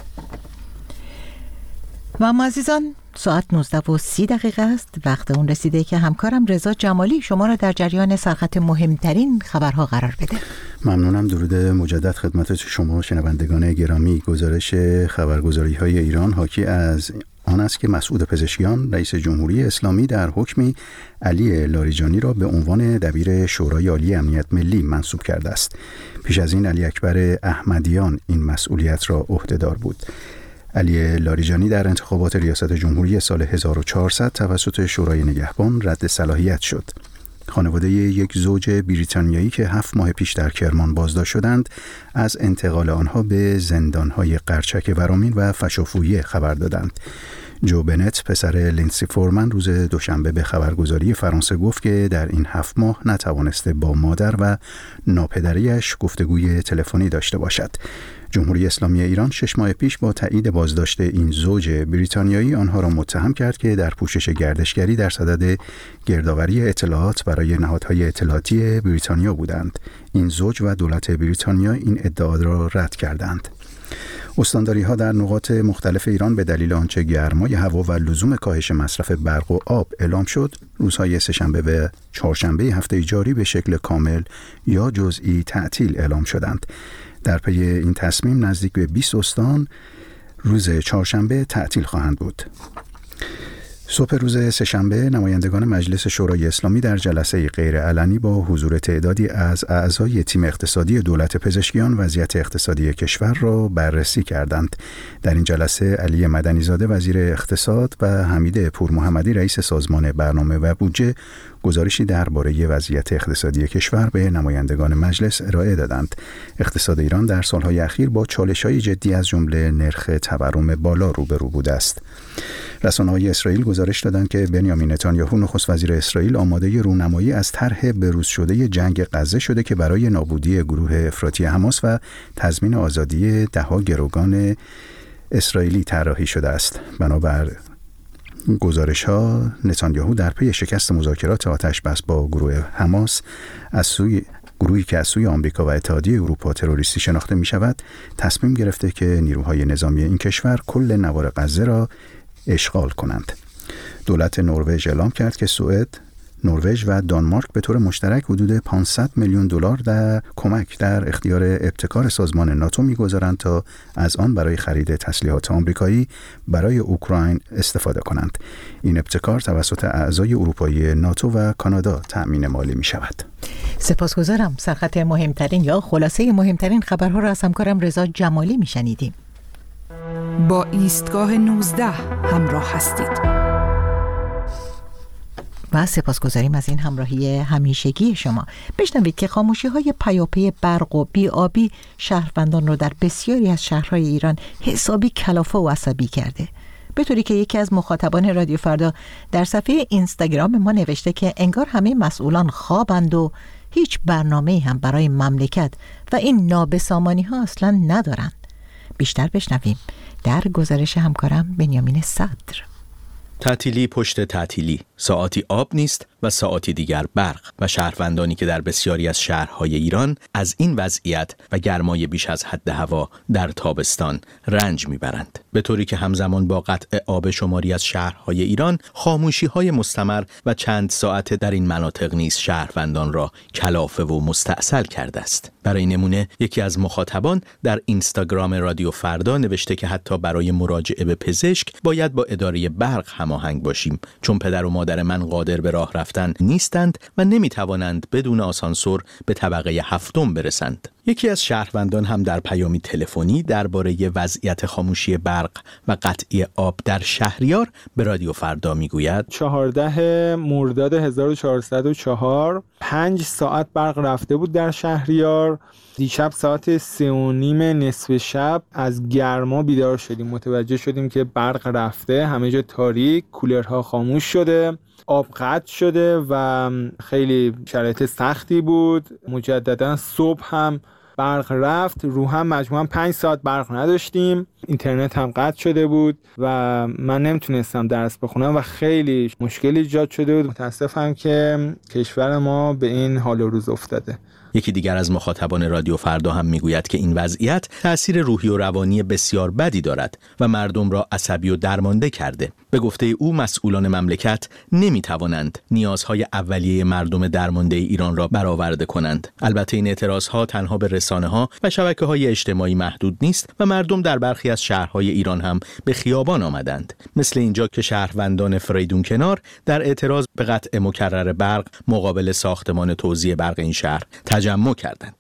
و اما عزیزان، ساعت نوزده و سی دقیقه است. وقت اون رسیده که همکارم رضا جمالی شما را در جریان سرخط مهمترین خبرها قرار بده. ممنونم. درود مجدد خدمت شما شنوندگان گرامی. گزارش خبرگزاری های ایران حاکی از آن است که مسعود پزشکیان رئیس جمهوری اسلامی در حکمی علی لاریجانی را به عنوان دبیر شورای عالی امنیت ملی منصوب کرده است. پیش از این علی اکبر احمدیان این مسئولیت را عهدهدار بود. علی لاریجانی در انتخابات ریاست جمهوری سال هزار و چهارصد توسط شورای نگهبان رد صلاحیت شد. خانواده یک زوج بریتانیایی که هفت ماه پیش در کرمان بازداشت شدند از انتقال آنها به زندانهای قرچک ورامین و فشافویه خبر دادند. جو بنت پسر لینسی فورمن روز دوشنبه به خبرگزاری فرانسه گفت که در این هفت ماه نتوانسته با مادر و ناپدریش گفتگوی تلفنی داشته باشد. جمهوری اسلامی ایران شش ماه پیش با تایید بازداشت این زوج بریتانیایی آنها را متهم کرد که در پوشش گردشگری در صدد گردآوری اطلاعات برای نهادهای اطلاعاتی بریتانیا بودند. این زوج و دولت بریتانیا این ادعا را رد کردند. استانداری ها در نقاط مختلف ایران به دلیل آنچه گرمای هوا و لزوم کاهش مصرف برق و آب اعلام شد، روزهای سه‌شنبه و چهارشنبه هفته جاری به شکل کامل یا جزئی تعطیل اعلام شدند. در پی این تصمیم نزدیک به بیست استان روز چهارشنبه تعطیل خواهند بود. صبح روز سه‌شنبه نمایندگان مجلس شورای اسلامی در جلسه غیرعلنی با حضور تعدادی از اعضای تیم اقتصادی دولت پزشکیان وضعیت اقتصادی کشور را بررسی کردند. در این جلسه علی مدنیزاده وزیر اقتصاد و حمید پورمحمدی رئیس سازمان برنامه و بودجه گزارشی درباره وضعیت اقتصادی کشور به نمایندگان مجلس ارائه دادند. اقتصاد ایران در سالهای اخیر با چالش‌های جدی از جمله نرخ تورم بالا روبرو بوده است. رسانه‌های اسرائیل گزارش دادند که بنیامین نتانیاهو نخست وزیر اسرائیل آماده رونمایی از طرح بروز شده جنگ غزه شده که برای نابودی گروه افراطی حماس و تضمین آزادی ده‌ها گروگان اسرائیلی طراحی شده است. بنابر گزارش‌ها نتانیاهو در پی شکست مذاکرات آتش‌بس با گروه حماس از سوی گروهی که از سوی آمریکا و اتحادیه اروپا تروریستی شناخته می‌شود تصمیم گرفته که نیروهای نظامی این کشور کل نوار غزه را اشغال کنند. دولت نروژ اعلام کرد که سوئد، نروژ و دانمارک به طور مشترک حدود پانصد میلیون دلار در کمک در اختیار ابتکار سازمان ناتو می‌گذارند تا از آن برای خرید تسلیحات آمریکایی برای اوکراین استفاده کنند. این ابتکار توسط اعضای اروپایی ناتو و کانادا تأمین مالی می‌شود. سپاسگزارم. سرخط مهمترین یا خلاصه مهمترین خبرها را از همکارم رضا جمالی می‌شنیدیم. با ایستگاه نوزده همراه هستید و سپاسگزاریم از این همراهی همیشگی شما. بشنوید که خاموشی های پیاپی برق و بی‌آبی شهروندان رو در بسیاری از شهرهای ایران حسابی کلافه و عصبی کرده، به طوری که یکی از مخاطبان رادیو فردا در صفحه اینستاگرام ما نوشته که انگار همه مسئولان خوابند و هیچ برنامه‌ای هم برای مملکت و این نابسامانی ها اصلا ندارند. بیشتر بشنویم در گزارش همکارم بنیامین صدر. تعطیلی پشت تعطیلی، ساعاتی آب نیست و ساعاتی دیگر برق و شهروندانی که در بسیاری از شهرهای ایران از این وضعیت و گرمای بیش از حد هوا در تابستان رنج میبرند، به طوری که همزمان با قطع آب شماری از شهرهای ایران خاموشی‌های مستمر و چند ساعته در این مناطق نیز شهروندان را کلافه و مستعسل کرده است. برای نمونه یکی از مخاطبان در اینستاگرام رادیو فردا نوشته که حتی برای مراجعه به پزشک باید با اداره برق هماهنگ باشیم، چون پدر و مادر من قادر به راه رفتن نیستند و نمیتوانند بدون آسانسور به طبقه هفتم برسند. یکی از شهروندان هم در پیامی تلفنی درباره وضعیت خاموشی برق برق و قطعی آب در شهریار به رادیو فردا میگوید چهارده مرداد هزار و چهارصد و چهار پنج ساعت برق رفته بود در شهریار. دیشب ساعت سه و نیم نصف شب از گرما بیدار شدیم، متوجه شدیم که برق رفته، همه جا تاریک، کولرها خاموش شده، آب قطع شده و خیلی شرایط سختی بود. مجددا صبح هم برق رفت، رو هم مجموعاً پنج ساعت برق نداشتیم، اینترنت هم قطع شده بود و من نمیتونستم درس بخونم و خیلی مشکل ایجاد شده بود. متاسفم که کشور ما به این حال و روز افتاده. یکی دیگر از مخاطبان رادیو فردا هم میگوید که این وضعیت تأثیر روحی و روانی بسیار بدی دارد و مردم را عصبی و درمانده کرده. به گفته او مسئولان مملکت نمیتوانند نیازهای اولیه مردم درمانده ایران را برآورده کنند. البته این اعتراضها تنها به رسانه‌ها و شبکه‌های اجتماعی محدود نیست و مردم در برخی از شهرهای ایران هم به خیابان آمدند، مثل اینجا که شهروندان فریدون کنار در اعتراض به قطع مکرر برق مقابل ساختمان توزیع برق این شهر تجمع کردند.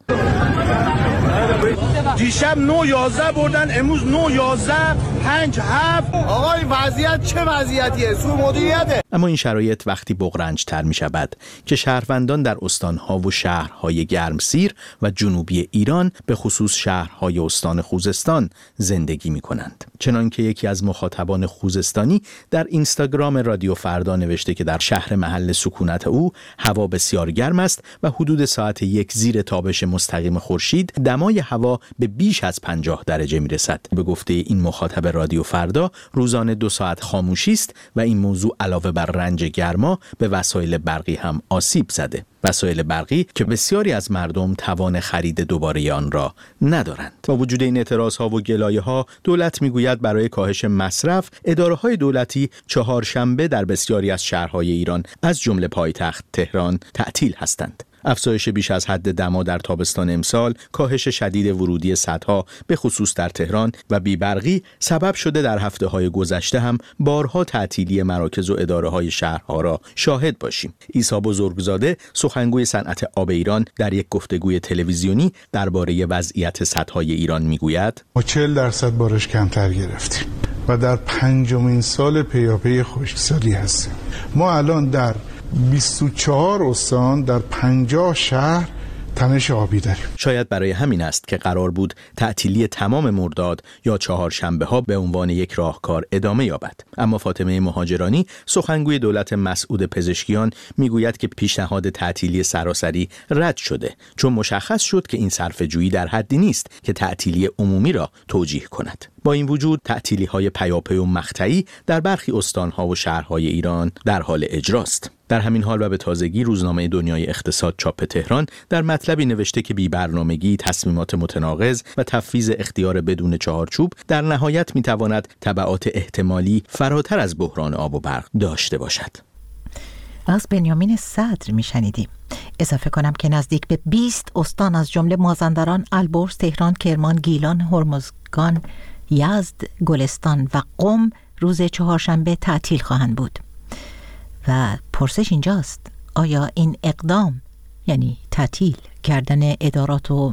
دیشب نه یازده بردن، امروز نه یازده پنج هفت. آقا این وضعیت چه وضعیتیه؟ سوء مدیریته. اما این شرایط وقتی بغرنج‌تر می شود که شهروندان در استانها و شهرهای گرمسیر و جنوبی ایران به خصوص شهرهای استان خوزستان زندگی می کنند. چنانکه یکی از مخاطبان خوزستانی در اینستاگرام رادیو فردا نوشته که در شهر محل سکونت او هوا بسیار گرم است و حدود ساعت یک زیر تابش مستقیم خورشید دمای هوا به بیش از پنجاه درجه می رسد. به گفته این مخاطب رادیو فردا روزانه دو ساعت خاموشی است و این موضوع علاوه بر رنج گرما به وسایل برقی هم آسیب زده. وسایل برقی که بسیاری از مردم توان خرید دوباره آن را ندارند. با وجود این اعتراضها و گلایه‌ها، دولت میگوید برای کاهش مصرف اداره‌های دولتی چهارشنبه در بسیاری از شهرهای ایران از جمله پایتخت تهران تعطیل هستند. افزایش بیش از حد دما در تابستان امسال، کاهش شدید ورودی سدها به خصوص در تهران و بیبرقی سبب شده در هفته‌های گذشته هم بارها تعطیلی مراکز و اداره‌های شهرها را شاهد باشیم. عیسی بزرگزاده، سخنگوی صنعت آب ایران، در یک گفتگوی تلویزیونی درباره وضعیت سدهای ایران میگوید: ما چهل درصد بارش کمتر گرفتیم و در پنجمین سال پیاپی خشکسالی هستیم. ما الان در بیست و چهار استان در پنجاه شهر تنش آبی داریم. شاید برای همین است که قرار بود تعطیلی تمام مرداد یا چهارشنبه ها به عنوان یک راهکار ادامه یابد. اما فاطمه مهاجرانی، سخنگوی دولت مسعود پزشکیان، میگوید که پیشنهاد تعطیلی سراسری رد شده، چون مشخص شد که این صرفه‌جویی در حدی نیست که تعطیلی عمومی را توجیه کند. با این وجود تعطیلی‌های پیاپی و مقطعی در برخی استان‌ها و شهرهای ایران در حال اجراست. در همین حال و به تازگی روزنامه دنیای اقتصاد چاپ تهران در مطلبی نوشته که بی‌برنامگی، تصمیمات متناقض و تفویض اختیار بدون چارچوب در نهایت می‌تواند تبعات احتمالی فراتر از بحران آب و برق داشته باشد. از بنیامین صدر میشنیدیم. اضافه کنم که نزدیک به بیست استان از جمله مازندران، البرز، تهران، کرمان، گیلان، هرمزگان، یزد، گلستان و قم روز چهارشنبه تعطیل خواهند بود. و پرسش اینجاست: آیا این اقدام، یعنی تعطیل کردن ادارات و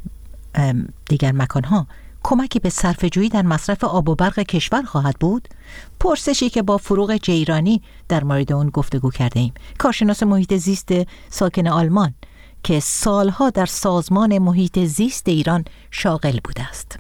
دیگر مکانها، کمکی به صرفه‌جویی در مصرف آب و برق کشور خواهد بود؟ پرسشی که با فروغ جیرانی در مورد اون گفتگو کرده ایم، کارشناس محیط زیست ساکن آلمان که سالها در سازمان محیط زیست ایران شاغل بوده است.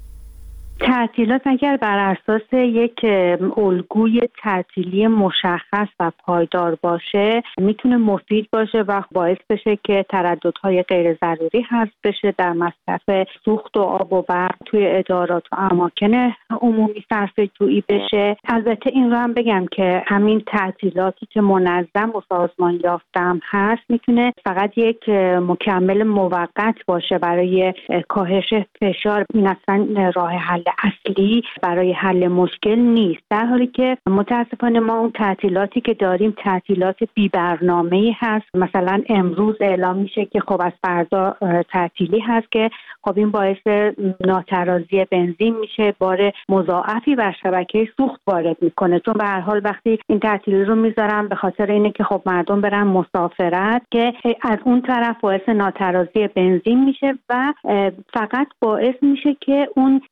تعطیلات اگر بر اساس یک الگوی تعطیلی مشخص و پایدار باشه میتونه مفید باشه و باعث بشه که ترددهای غیر ضروری حذف بشه، در مصرف سوخت و آب و برق توی ادارات و اماکن عمومی صرفه‌جویی بشه. البته این رو هم بگم که همین تعطیلاتی که منظم و سازمان یافته هم هست میتونه فقط یک مکمل موقت باشه برای کاهش فشار. این اصلا راه حل اصلی برای حل مشکل نیست، در حالی که متاسفانه ما اون تعطیلاتی که داریم تعطیلات بی برنامه‌ای هست. مثلا امروز اعلام میشه که خب از فردا تعطیلی هست که خب این باعث ناترازی بنزین میشه، بار مضاعفی بر شبکه سوخت وارد میکنه، چون به هر حال وقتی این تعطیلی رو میذارن به خاطر اینه که خب مردم برن مسافرت، که از اون طرف باعث ناترازی بنزین میشه و فقط باعث میشه که اون مکان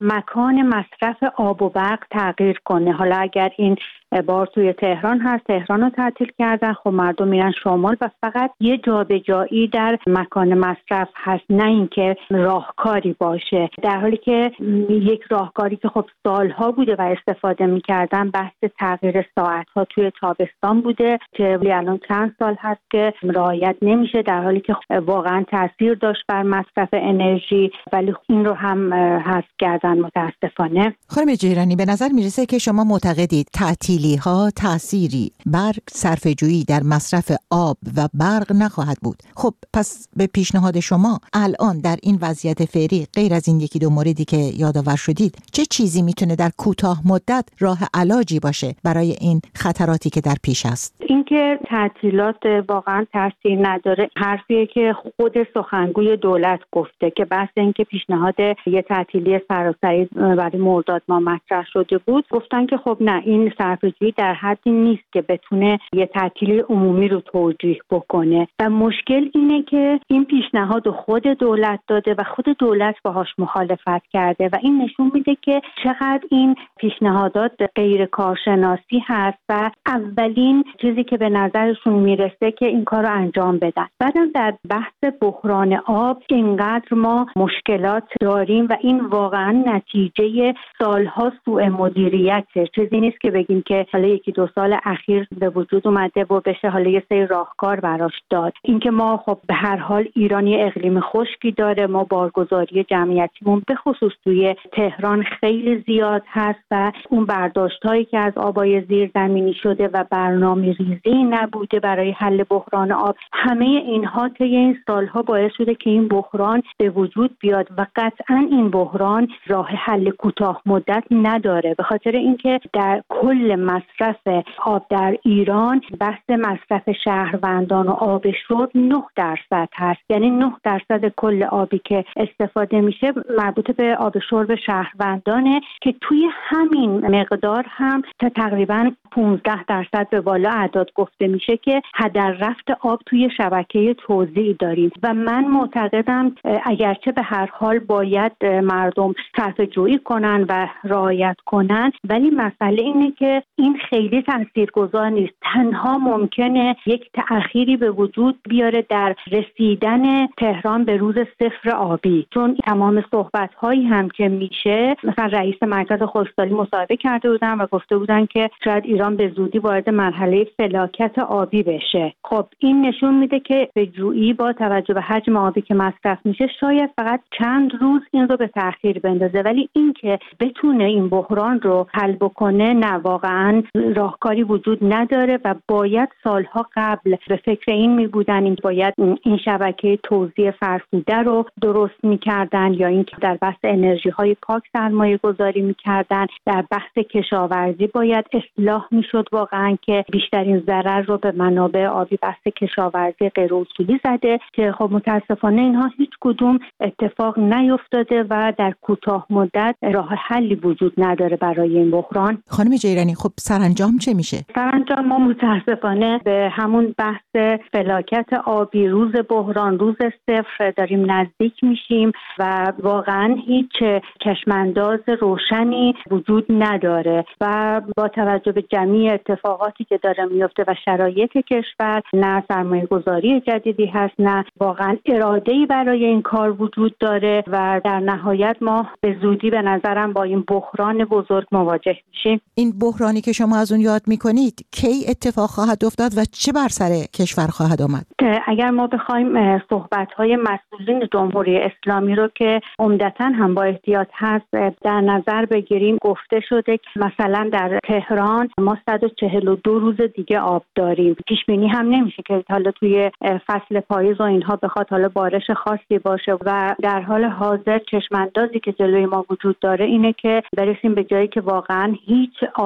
مکان مصرف آب و برق تغییر کنه. حالا اگر این بار توی تهران هست، تهران رو تعطیل کردن، خب مردم میرن شمال و فقط یه جابجایی در مکان مصرف هست، نه اینکه راهکاری باشه. در حالی که یک راهکاری که خب سالها بوده و استفاده میکردن بحث تغییر ساعتها توی تابستان بوده که الان چند سال هست که رعایت نمیشه، در حالی که واقعا تاثیر داشت بر مصرف انرژی، ولی این رو هم حذف کردن متاسفانه. خانم جیرانی، به نظر میرسه که شما معتقدید تعطیلی ها تأثیری بر صرفه‌جویی در مصرف آب و برق نخواهد بود. خب پس به پیشنهاد شما الان در این وضعیت فعلی، غیر از این یکی دو موردی که یادآور شدید، چه چیزی میتونه در کوتاه مدت راه علاجی باشه برای این خطراتی که در پیش است؟ اینکه تعطیلات واقعا تاثیر نداره حرفیه که خود سخنگوی دولت گفته که بحث اینکه پیشنهاد یه تعطیلی سراسری برای مرداد ما مطرح شده بود، گفتن که خب نه، این صرفه‌جویی در حدی نیست که بتونه یه تعطیلی عمومی رو توجیه بکنه و مشکل اینه که این پیشنهاد خود دولت داده و خود دولت باهاش مخالفت کرده و این نشون میده که چقدر این پیشنهادات غیر کارشناسی هست و اولین چیزی که به نظرشون میرسه که این کار رو انجام بدن. بعدم در بحث بحران آب اینقدر ما مشکلات داریم و این واقعا نتیجه سالها سوء مدیریته. چیزی نیست که بگیم که حالا یکی دو سال اخیر به وجود اومده و بشه حالا یه سری راهکار براش داد. اینکه ما خب به هر حال ایرانی اقلیم خشکی داره، ما بارگذاری جمعیتیمون به خصوص توی تهران خیلی زیاد هست و اون برداشت‌هایی که از آبای زیرزمینی شده و برنامه‌ریزی نبوده برای حل بحران آب، همه اینها طی این سالها باعث شده که این بحران به وجود بیاد و قطعاً این بحران راه حل کوتاه مدت نداره، به خاطر اینکه در کل مصرف آب در ایران بحث مصرف شهروندان و آب شرب نه درصد هست، یعنی نه درصد کل آبی که استفاده میشه مربوط به آب شرب شهروندانه که توی همین مقدار هم تا تقریباً پانزده درصد به بالا اعداد گفته میشه که هدر رفت آب توی شبکه توزیع داریم و من معتقدم اگرچه به هر حال باید مردم صرفه‌جویی کنن و رعایت کنن، ولی مسئله اینه که این خیلی تاثیرگذار نیست. تنها ممکنه یک تأخیری به وجود بیاره در رسیدن تهران به روز صفر آبی، چون تمام صحبت‌هایی هم که میشه، مثلا رئیس مرکز خشکسالی مصاحبه کرده بودن و گفته بودن که شاید ایران به زودی وارد مرحله فلاکت آبی بشه. خب این نشون میده که به جویی با توجه به حجم آبی که مصرف میشه شاید فقط چند روز این رو به تأخیر بندازه، ولی این که بتونه این بحران رو حل بکنه نه، واقعا راهکاری وجود نداره و باید سالها قبل به فکر این میبودن این باید این شبکه توزیع فرسوده رو درست میکردن یا اینکه در بحث انرژی های پاک سرمایه گذاری میکردن، در بحث کشاورزی باید اصلاح میشد واقعا که بیشترین ضرر رو به منابع آبی بحث کشاورزی غیر اصولی زده که خب متاسفانه اینها هیچ کدوم اتفاق نیفتاده و در کوتاه مدت راه حلی وجود نداره برای این بحران. خانم جیرانی، خب سرانجام چه میشه؟ سرانجام ما متاسفانه به همون بحث فلاکت آبی، روز بحران، روز صفر داریم نزدیک میشیم و واقعا هیچ چشمانداز روشنی وجود نداره و با توجه به جمعی اتفاقاتی که داره میفته و شرایط کشور، نه سرمایه گذاری جدیدی هست، نه واقعا اراده‌ای برای این کار وجود داره و در نهایت ما به زودی به نظرم با این بحران بزرگ مواجه میشیم. این بحرانی که شما از اون یاد میکنید کی اتفاق خواهد افتاد و چه بر سر کشور خواهد آمد؟ اگر ما بخوایم صحبت‌های مسئولین جمهوری اسلامی رو که عمدتاً هم با احتیاط هست در نظر بگیریم، گفته شده که مثلا در تهران ما صد و چهل و دو روز دیگه آب داریم. پیش بینی هم نمیشه که حالا توی فصل پاییز و اینها بخواد حالا بارش خاصی باشه و در حال حاضر چشماندازی که جلوی ما وجود داره اینه که برسیم به جایی که واقعا هیچ آبی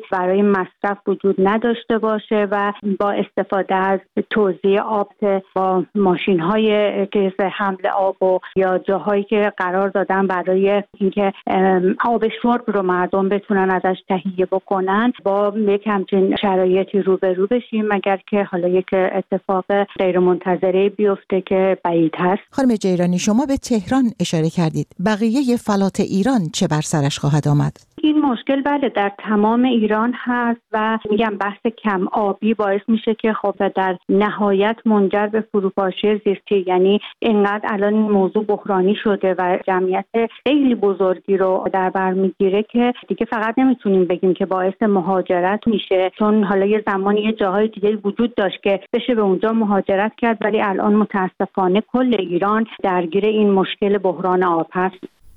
برای مصرف وجود نداشته باشه و با استفاده از توزیع آب با ماشین‌های که حمل آب و یا جاهایی که قرار دادن برای اینکه آب شرب رو مردم بتونن ازش تهیه بکنن با یک همچین شرایطی روبرو بشیم، مگر که حالا یک اتفاق غیر منتظره بیفته که بعید هست. خانم جیرانی، شما به تهران اشاره کردید. بقیه فلات ایران چه بر سرش خواهد آمد؟ این مشکل بله در تمام ایران هست و میگم بحث کم آبی باعث میشه که خب در نهایت منجر به فروپاشی زیستی، یعنی اینقدر الان این موضوع بحرانی شده و جمعیت خیلی بزرگی رو در بر میگیره که دیگه فقط نمیتونیم بگیم که باعث مهاجرت میشه، چون حالا یه زمانی یه جاهای دیگه وجود داشت که بشه به اونجا مهاجرت کرد، ولی الان متاسفانه کل ایران درگیر این مشکل بحران آب هست.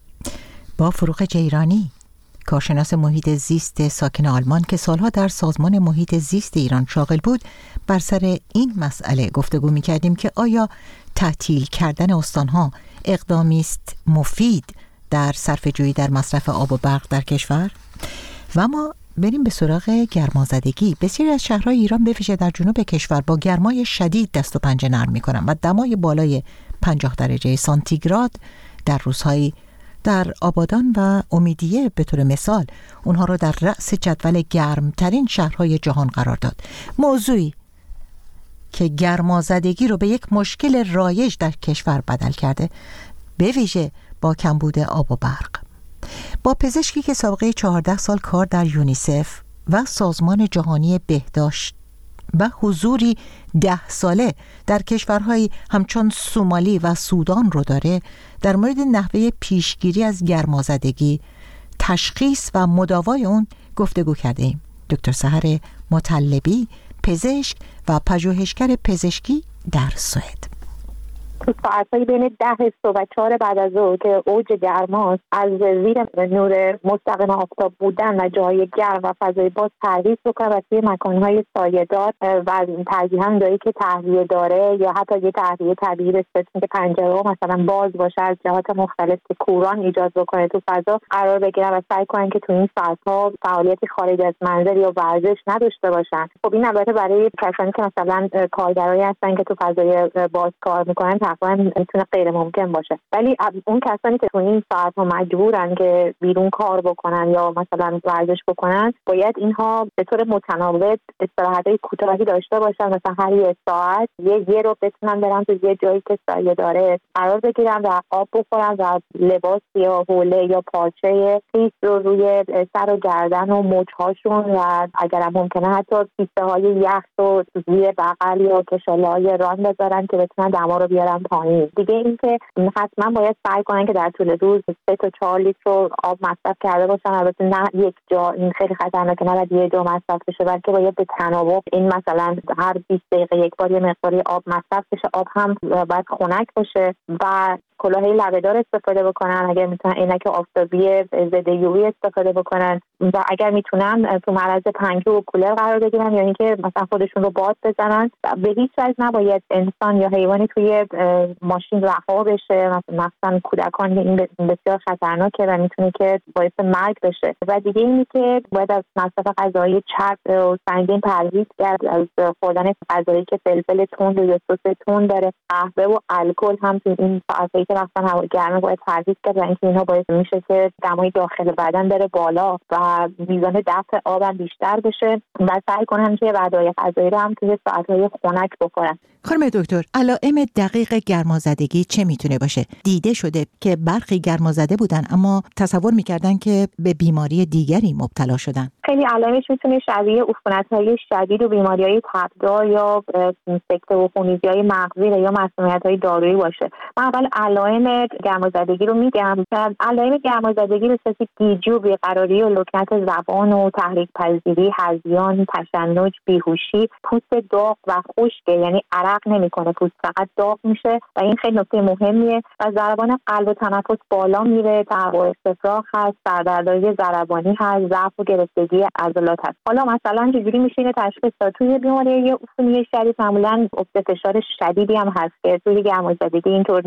با فروغ جیرانی، کارشناس محیط زیست ساکن آلمان که سالها در سازمان محیط زیست ایران شاغل بود، بر سر این مسئله گفتگو می‌کردیم که آیا تعطیل کردن استان‌ها اقدامی است مفید در صرفه‌جویی در مصرف آب و برق در کشور؟ و ما بریم به سراغ گرمازدگی. بسیاری از شهرهای ایران به ویژه در جنوب کشور با گرمای شدید دست و پنجه نرم می‌کنند و دمای بالای پنجاه درجه سانتیگراد در روزهای در آبادان و امیدیه به طور مثال اونها رو در رأس جدول گرمترین شهرهای جهان قرار داد. موضوعی که گرمازدگی رو به یک مشکل رایج در کشور بدل کرده، به ویژه با کمبود آب و برق. با پزشکی که سابقه چهارده سال کار در یونیسف و سازمان جهانی بهداشت و حضوری ده ساله در کشورهایی همچون سومالی و سودان رو داره، در مورد نحوه پیشگیری از گرمازدگی، تشخیص و مداوای اون گفتگو کرده ایم. دکتر سحر مطلبی، پزشک و پژوهشگر پزشکی در سوئد. تو ساعتهای بین ده صبح و چهار بعد از ظهر که اوج گرماست، از زیر نور مستقیم آفتاب بودن و جای گرم و فضای باز پرهیز بکنه و توی مکانهای سایه‌دار و ترجیحاً جایی که تهویه داره یا حتی یه تهویه طبیعی بسازیم که پنجره مثلا باز باشه، از جهات مختلف که کوران ایجاد بکنه تو فضا قرار بگیرن و سعی کنن که تو این ساعت‌ها فعالیتی خارج از منزل یا ورزش نداشته باشن. خب این البته برای کسانی که مثلا کارگرایی هستن که تو فضای باز کار میکنن تقریبا میتونه غیر ممکن باشه، ولی اون کسانی که تو این ساعت ها مجبورن که بیرون کار بکنن یا مثلا ورزش بکنن، باید اینها به طور متناوب استراحت‌های کوتاهی داشته باشن، مثلا هر یک ساعت یه یه رو بتونن برن تو یه جایی که سایه داره قرار بگیرن و آب بخورن و لباس یا حوله یا پارچه خیس رو روی سر و گردن و مچ‌هاشون و اگر ممکنه حتی کیسه های یخ رو زیر بغل یا کشاله‌های ران بذارن که بتونن دما رو بیارن پایین. دیگه اینکه حتما باید سعی کنن که در طول روز سه تا چهار لیتر آب مصرف کرده باشن. البته نه یک جا، این خیلی خطرناکه، نه باید یه جا مصرف بشه، بلکه باید به تناوب، این مثلا هر بیست دقیقه یک بار یه مقداری آب مصرف بشه. آب هم باید خنک باشه و کلاهی لبه‌دار استفاده بکنن، اگر میتونن عینک آفتابی ضد یووی استفاده بکنن و اگر میتونن تو معرض پنکه و کولر قرار بگیرن یا اینکه مثلا خودشون رو باد بزنن. به هیچ وجه نباید انسان یا حیوانی توی ماشین رها بشه، مثلا کودکان، این بسیار خطرناکه و میتونه که باعث مرگ بشه. و دیگه اینی که باید از مصرف غذای چرب و سنگین پرهیز کرد، از خوردن غذایی که فلفل تند یا سس تند داره. قهوه و الکل هم تو این ساعتی که مثلا هوا گرمه باید پرهیز کرد، و اینکه اینها باعث میشه که دمای داخل بدن بره بالا و میزان دفع آب هم بیشتر بشه و سعی کنن که غذای غذایی رو هم توی ساعت‌های خنک بخورن. خانم دکتر، علائم دقیق گرمازدگی چه میتونه باشه؟ دیده شده که برخی گرمازده بودن اما تصور میکردن که به بیماری دیگری مبتلا شدن. خیلی علائمش میتونه شبیه عفونت‌های شدید و بیماری‌های تبدار یا سکته و خونریزی‌های مغزی یا مسمومیت‌های دارویی باشه. من اول علائم گرمازدگی رو میگم. علائم گرمازدگی به صورت گیجی و بیقراری و لکنت زبان و تحریک پذیری، هذیان، تشنج، بیهوشی، پوست داغ و خشک، یعنی عرق نمیکنه، پوست فقط داغ میشه و این خیلی نکته مهمیه. و ضربان قلب و تنفس بالا میره، تعب و استفراغ هست، سردردهای ضربانی هست، ضعف و گرفتگی عضلات هست. حالا مثلا چجوری میشه اینو تشخیص داد؟ توی بیماری عفونی شدید معمولا افت فشار شدیدی هم هست که توی گرمازدگی اینطور نیست.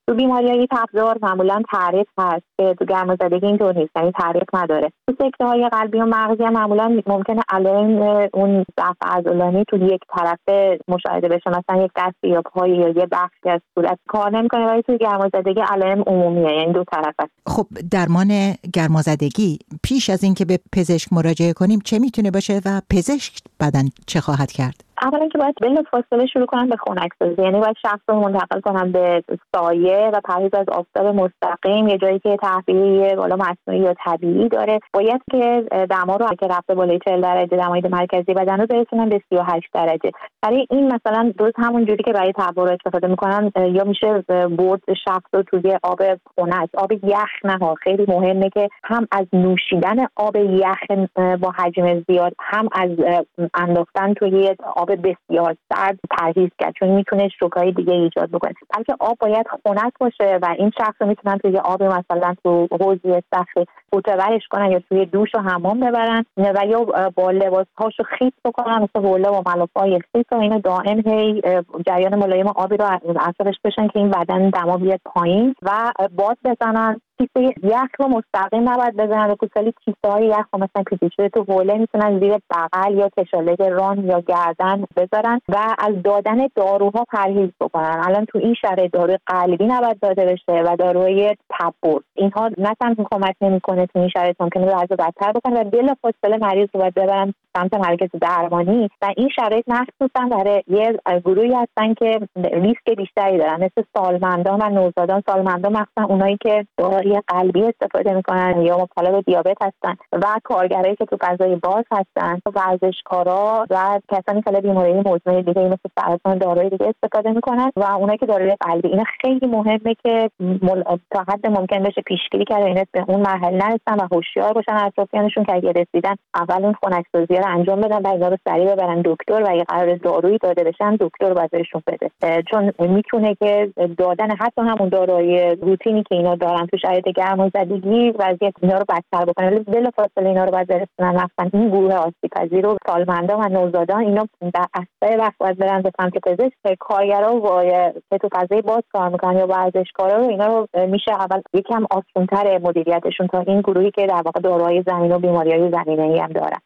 تو بیماری‌های تبدار معمولا تعریف هست که تو گرمازدگی اینطور نیست، یعنی تعریف نداره. تو سکته‌های قلبی و مغزی هم معمولا ممکنه علائم اون ضعف عضلانی تو یک طرفه مشاهده بشه، مثلا یک دست یا پای یا یه بخشی از صورت کار نمی‌کنه، ولی تو گرمازدگی علائم عمومیه، یعنی دو طرفه. خب درمان گرمازدگی پیش از اینکه به پزشک مراجعه کنیم چه میتونه باشه و پزشک بعداً چه خواهد کرد؟ اولا که باید بلافاصله شروع کنن به خنک‌سازی، یعنی باید شخص رو منتقل کنن به سایه و پرهیز از آفتاب مستقیم، یه جایی که تهویه بالا مصنوعی یا طبیعی داره. باید که دما رو که رفته بالای چهل درجه دمای مرکزی بدن رو برسونن به سی و هشت درجه. برای این مثلا دوز همون جوری که برای تبرع استفاده میکنن، یا میشه برد شخص رو توی آب خنک، آب یخ نه، خیلی مهمه که هم از نوشیدن آب یخ با حجم زیاد، هم از انداختن توی آب بسیار سرد پرهیز کرد، چون میتونه شوکای دیگه ایجاد بکنه. بلکه آب باید خنک باشه و این شخص رو میتونن توی آب مثلا تو حوض صخره قوطه‌ورش کنن یا توی دوش و حمام ببرن و یا با لباس‌هاشو خیس بکنن، مثل حوله و ملافه‌های خیس و اینو دائم هی جریان ملایم آبی رو اثرش بشن که این بدن دما بیاد پایین و باد بزنن. کیسه یخ رو مستقیم نباید بزنن، به کوچولی کیسه های یخ رو مثلا پیچیده تو حوله میتونن زیر بغل یا کشاله ران یا گردن بذارن و از دادن داروها پرهیز بکنن. الان تو این شرایط داروی قلبی نباید داده بشه و داروی تبر، اینها نه تنها کمک نمیکنه تو این شرایط، ممکنه وضع بدتر بکنه و بلافاصله مریض رو باید ببرن سمت مرکز درمانی. و این شرایط مخصوصا برای یه گروهی هستن که ریسک بیشتری دارن، مثل سالمندان و نوزادان. سالمندان مخصوصا اونایی که داروی قلبی استفاده میکنن یا مبتلا به دیابت هستن و کارگرایی که تو فضای باز هستن، ورزشکارا و کسانی که بیماری مزمن دیگه مثل سرطان داروی دیگه استفاده میکنن و اونایی که داروی قلبی. اینا خیلی مهمه که مل... تا حد ممکن بشه پیشگیری کرد اینا به اون مرحله نرسن و هوشیار باشن اطرافیانشون که اگه رسیدن اول اون خنک‌سازی رو انجام بدن و اینا رو سریع ببرن دکتر و اگه قرار دارویی داده بشن دکتر باید بهشون بده، چون میتونه که دادن حتی همون داروی روتینی که اینا دارن تو شرایط گرمازدگی وضعیت اینا رو بدتر بکنه. ولی بلافاصله اینا رو باید برسونن مثلا این گروه آسیب‌پذیر و سالمندان و نوزادان، اینا در اسرع وقت باید برن به سمت پزشک. کارگرا و که تو فضای باز کار میکنن یا ورزشکارا رو اینا رو میشه اول یکم آسان‌تر مدیریتشون تا این گروهی که در واقع داروهای زمینه و بیماری‌های زمینه‌ای هم دارن.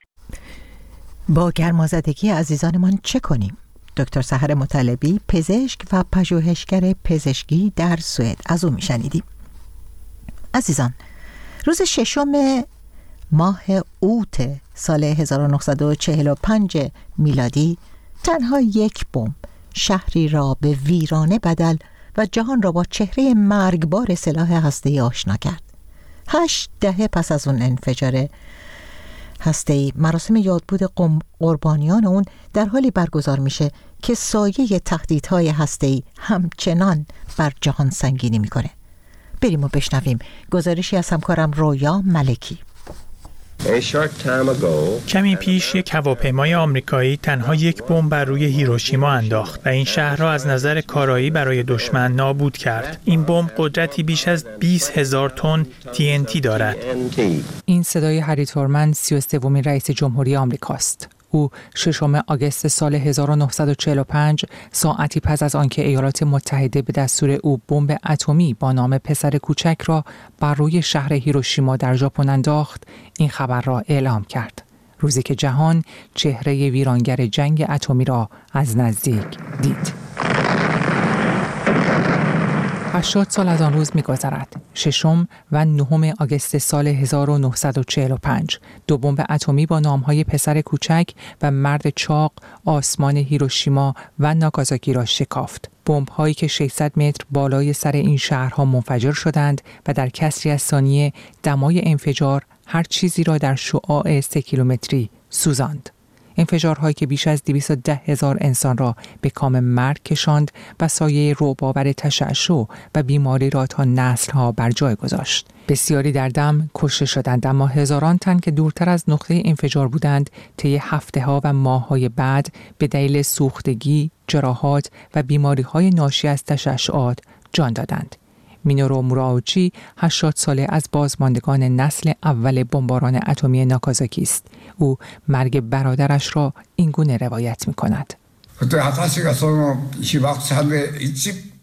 با گرمازدگی عزیزانمان چه کنیم؟ دکتر سحر مطلبی، پزشک و پژوهشگر پزشکی در سوئد، از او میشنیدیم. عزیزان، روز ششم ماه اوت سال هزار و نهصد و چهل و پنج میلادی تنها یک بمب شهری را به ویرانه بدل و جهان را با چهره مرگبار سلاح هسته‌ای آشنا کرد. هشت دهه پس از اون انفجار هسته‌ای، مراسم یادبود قربانیان اون در حالی برگزار میشه که سایه تهدیدهای هسته‌ای همچنان بر جهان سنگینی میکنه. بریم و بشنویم گزارشی از همکارم رویا ملکی. کمی پیش یک هواپیمای آمریکایی تنها یک بمب بر روی هیروشیما انداخت و این شهر را از نظر کارایی برای دشمن نابود کرد. این بمب قدرتی بیش از بیست هزار تن تی ان تی دارد. این صدای هری تورمن، سی و سومین رئیس جمهوری آمریکاست. او ششم آگوست سال هزار و نهصد و چهل و پنج، ساعتی پس از آنکه ایالات متحده به دستور او بمب اتمی با نام پسر کوچک را بر روی شهر هیروشیما در ژاپن انداخت، این خبر را اعلام کرد. روزی که جهان چهره ویرانگر جنگ اتمی را از نزدیک دید. هشتاد سال از آن روز می‌گذرد. ششم و نهم آگوست سال هزار و نهصد و چهل و پنج، دو بمب اتمی با نام‌های پسر کوچک و مرد چاق آسمان هیروشیما و ناگازاکی را شکافت. بمب‌هایی که ششصد متر بالای سر این شهرها منفجر شدند و در کسری از ثانیه دمای انفجار هر چیزی را در شعاع سه کیلومتری سوزاند. انفجارهایی که بیش از دویست و ده هزار انسان را به کام مرگ کشاند و سایه رعب‌آور تشعشع و بیماری را تا نسل‌ها بر جای گذاشت. بسیاری در دم کشته شدند، اما هزاران تن که دورتر از نقطه انفجار بودند طی هفته‌ها و ماه‌های بعد به دلیل سوختگی، جراحات و بیماری‌های ناشی از تشعشعات جان دادند. مینورو موراوچی هشتاد ساله از بازماندگان نسل اول بمباران اتمی ناگازاکی است. او مرگ برادرش را این گونه روایت می کند.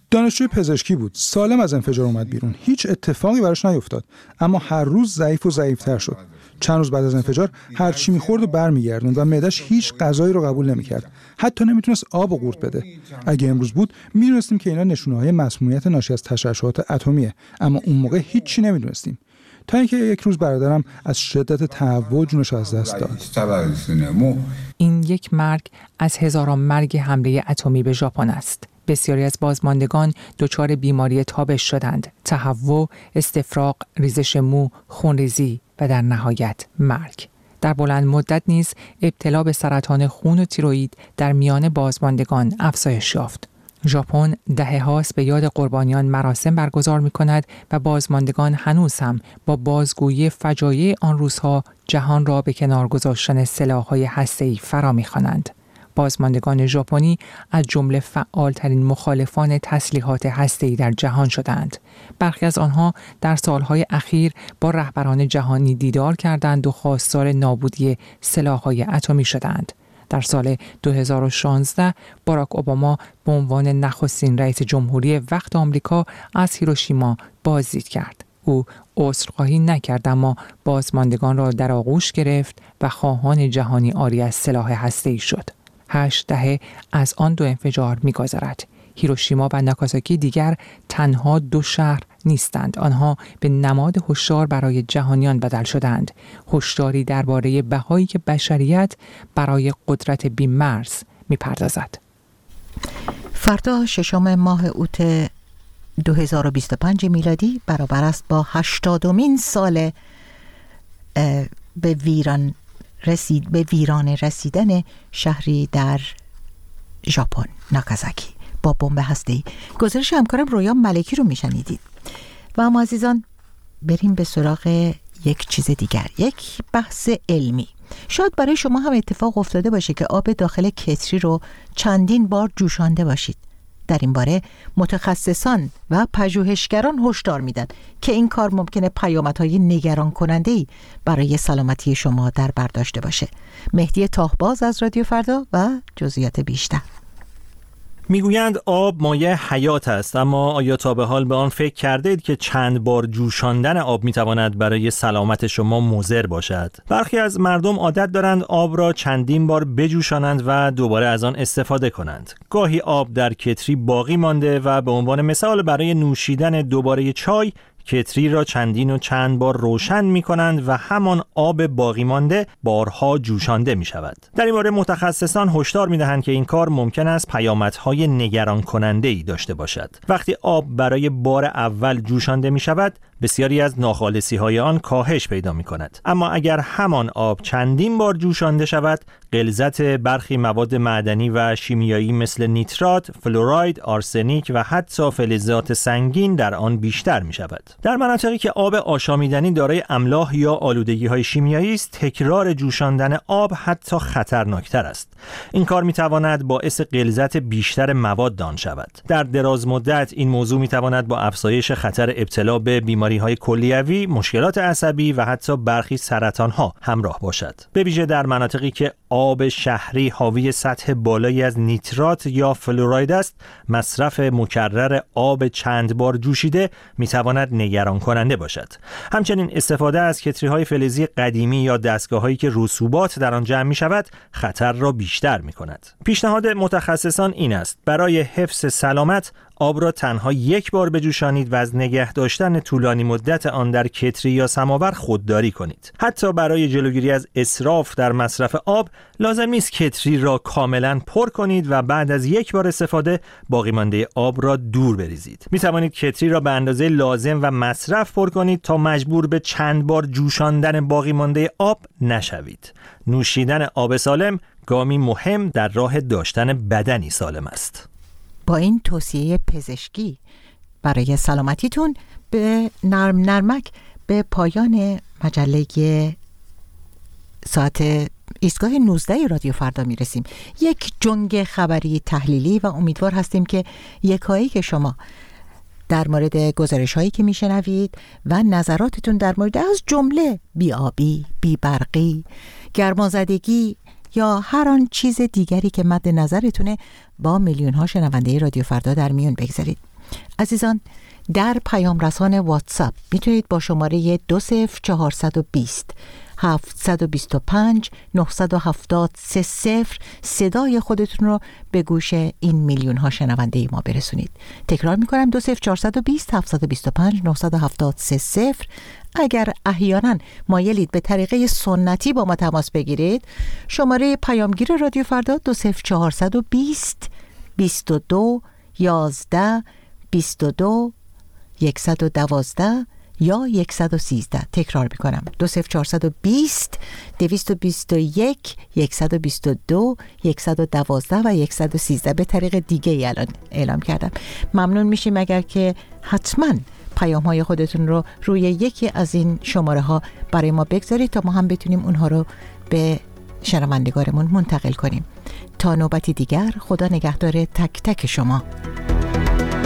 دانشجوی پزشکی بود، سالم از انفجار اومد بیرون، هیچ اتفاقی براش نیفتاد، اما هر روز ضعیف و ضعیف‌تر شد. چند روز بعد از انفجار هر چی می‌خورد و برمیگردوند و معده‌اش هیچ غذایی رو قبول نمی‌کرد. حتی نمیتونست آب و قورت بده. اگه امروز بود می‌دونستیم که اینا نشونه‌های مسمومیت ناشی از تشعشعات اتمیه، اما اون موقع هیچی نمی‌دونستیم. تا اینکه یک روز برادرم از شدت تهوع جونش از دست داد. این یک مرگ از هزاران مرگ حمله اتمی به ژاپن است. بسیاری از بازماندگان دچار بیماری تابش شدند، تهوع، استفراغ، ریزش مو، خونریزی و در نهایت مرگ. در بلند مدت نیز ابتلا به سرطان خون و تیروئید در میان بازماندگان افزایش یافت. ژاپن دهه هاست به یاد قربانیان مراسم برگزار می کند و بازماندگان هنوز هم با بازگویی فجایع آن روزها جهان را به کنار گذاشتن سلاح‌های هسته‌ای فرا می‌خوانند. بازماندگان ژاپنی از جمله فعالترین مخالفان تسلیحات هسته‌ای در جهان شدند. برخی از آنها در سالهای اخیر با رهبران جهانی دیدار کردند و خواستار نابودی سلاح‌های اتمی شدند. در سال دو هزار و شانزده باراک اوباما به عنوان نخستین رئیس جمهوری وقت آمریکا از هیروشیما بازدید کرد. او عذرخواهی نکرد اما بازماندگان را در آغوش گرفت و خواهان جهانی عاری از سلاح هسته‌ای شد. هشت دهه از آن دو انفجار می‌گذرد. هیروشیما و ناگازاکی دیگر تنها دو شهر نیستند. آنها به نماد هشدار برای جهانیان بدل شدند. هشداری درباره بهایی که بشریت برای قدرت بی‌مرز می‌پردازد. فردا ششم ماه اوت دو هزار و بیست و پنج میلادی برابر است با هشتادمین سال به ویران رسید به ویران رسیدن شهری در ژاپن، ناگازاکی، با بمب هسته‌ای. گزارش همکارم رویا ملکی رو میشنیدید. و اما عزیزان بریم به سراغ یک چیز دیگر، یک بحث علمی. شاید برای شما هم اتفاق افتاده باشه که آب داخل کتری رو چندین بار جوشانده باشید. در این باره متخصصان و پژوهشگران هشدار میدن که این کار ممکنه پیامدهای نگران کننده‌ای برای سلامتی شما در بر داشته باشه. مهدی تاهباز از رادیو فردا و جزئیات بیشتر. میگویند آب مایه حیات است، اما آیا تا به حال به آن فکر کرده اید که چند بار جوشاندن آب میتواند برای سلامت شما مضر باشد؟ برخی از مردم عادت دارند آب را چندین بار بجوشانند و دوباره از آن استفاده کنند. گاهی آب در کتری باقی مانده و به عنوان مثال برای نوشیدن دوباره چای کتری را چندین و چند بار روشن می کنند و همان آب باقی مانده بارها جوشانده می شود. در این باره متخصصان هشدار می دهند که این کار ممکن است پیامدهای نگران کننده ای داشته باشد. وقتی آب برای بار اول جوشانده می شود، بسیاری از ناخالصی های آن کاهش پیدا می کند. اما اگر همان آب چندین بار جوشانده شود، غلظت برخی مواد معدنی و شیمیایی مثل نیترات، فلوراید، آرسنیک و حتی فلزات سنگین در آن بیشتر می شود. در مناطقی که آب آشامیدنی دارای املاح یا آلودگی های شیمیایی است، تکرار جوشاندن آب حتی خطرناکتر است. این کار می تواند باعث غلظت بیشتر مواد آن شود. در دراز مدت این موضوع می تواند با افزایش خطر ابتلا به بیماری های کلیوی، مشکلات عصبی و حتی برخی سرطان ها همراه باشد. به ویژه در مناطقی که آب شهری حاوی سطح بالایی از نیترات یا فلوراید است، مصرف مکرر آب چند بار جوشیده می تواند نگران کننده باشد. همچنین استفاده از کتری‌های فلزی قدیمی یا دستگاه‌هایی که رسوبات در آن جمع می شود، خطر را بیشتر می کند. پیشنهاد متخصصان این است: برای حفظ سلامت آب را تنها یک بار بجوشانید و از نگه داشتن طولانی مدت آن در کتری یا سماور خودداری کنید. حتی برای جلوگیری از اسراف در مصرف آب لازم نیست کتری را کاملا پر کنید و بعد از یک بار استفاده باقی مانده آب را دور بریزید. می توانید کتری را به اندازه لازم و مصرف پر کنید تا مجبور به چند بار جوشاندن باقی مانده آب نشوید. نوشیدن آب سالم گامی مهم در راه داشتن بدنی سالم است. با این توصیه پزشکی برای سلامتیتون به نرم نرمک به پایان مجله ساعت ایستگاه نوزده رادیو فردا میرسیم. یک جنگ خبری تحلیلی و امیدوار هستیم که یکایی که شما در مورد گزارش هایی که میشنوید و نظراتتون در مورد از جمله بی‌آبی، بی‌برقی، گرمازدگی یا هر آن چیز دیگری که مد نظرتونه با میلیون ها شنونده رادیو فردا در میون بگذارید. عزیزان، در پیام رسان واتساپ میتونید با شماره دو صفر چهارصد و بیست هفتصد و بیست و پنج نهصد و هفتاد سه صفر صدای خودتون رو به گوش این میلیون ها شنونده ما برسونید. تکرار میکنم دو صفر چهارصد و بیست هفتصد و بیست و پنج نهصد و هفتاد سه صفر. اگر احیانا مایلید به طریقه سنتی با ما تماس بگیرید، شماره پیامگیر رادیو فردا دو صفر چهارصد و بیست بیست و دو یازده بیست و دو صد و دوازده یا صد و سیزده. تکرار میکنم دو صفر چهارصد و بیست دویست و بیست و یک صد و بیست و دو صد و دوازده و صد و سیزده. به طریق دیگه ای الان اعلام کردم. ممنون میشیم اگر که حتما پیام های خودتون رو روی یکی از این شماره ها برای ما بگذارید تا ما هم بتونیم اونها رو به شنوندگارمون منتقل کنیم. تا نوبتی دیگر، خدا نگهدار تک تک شما.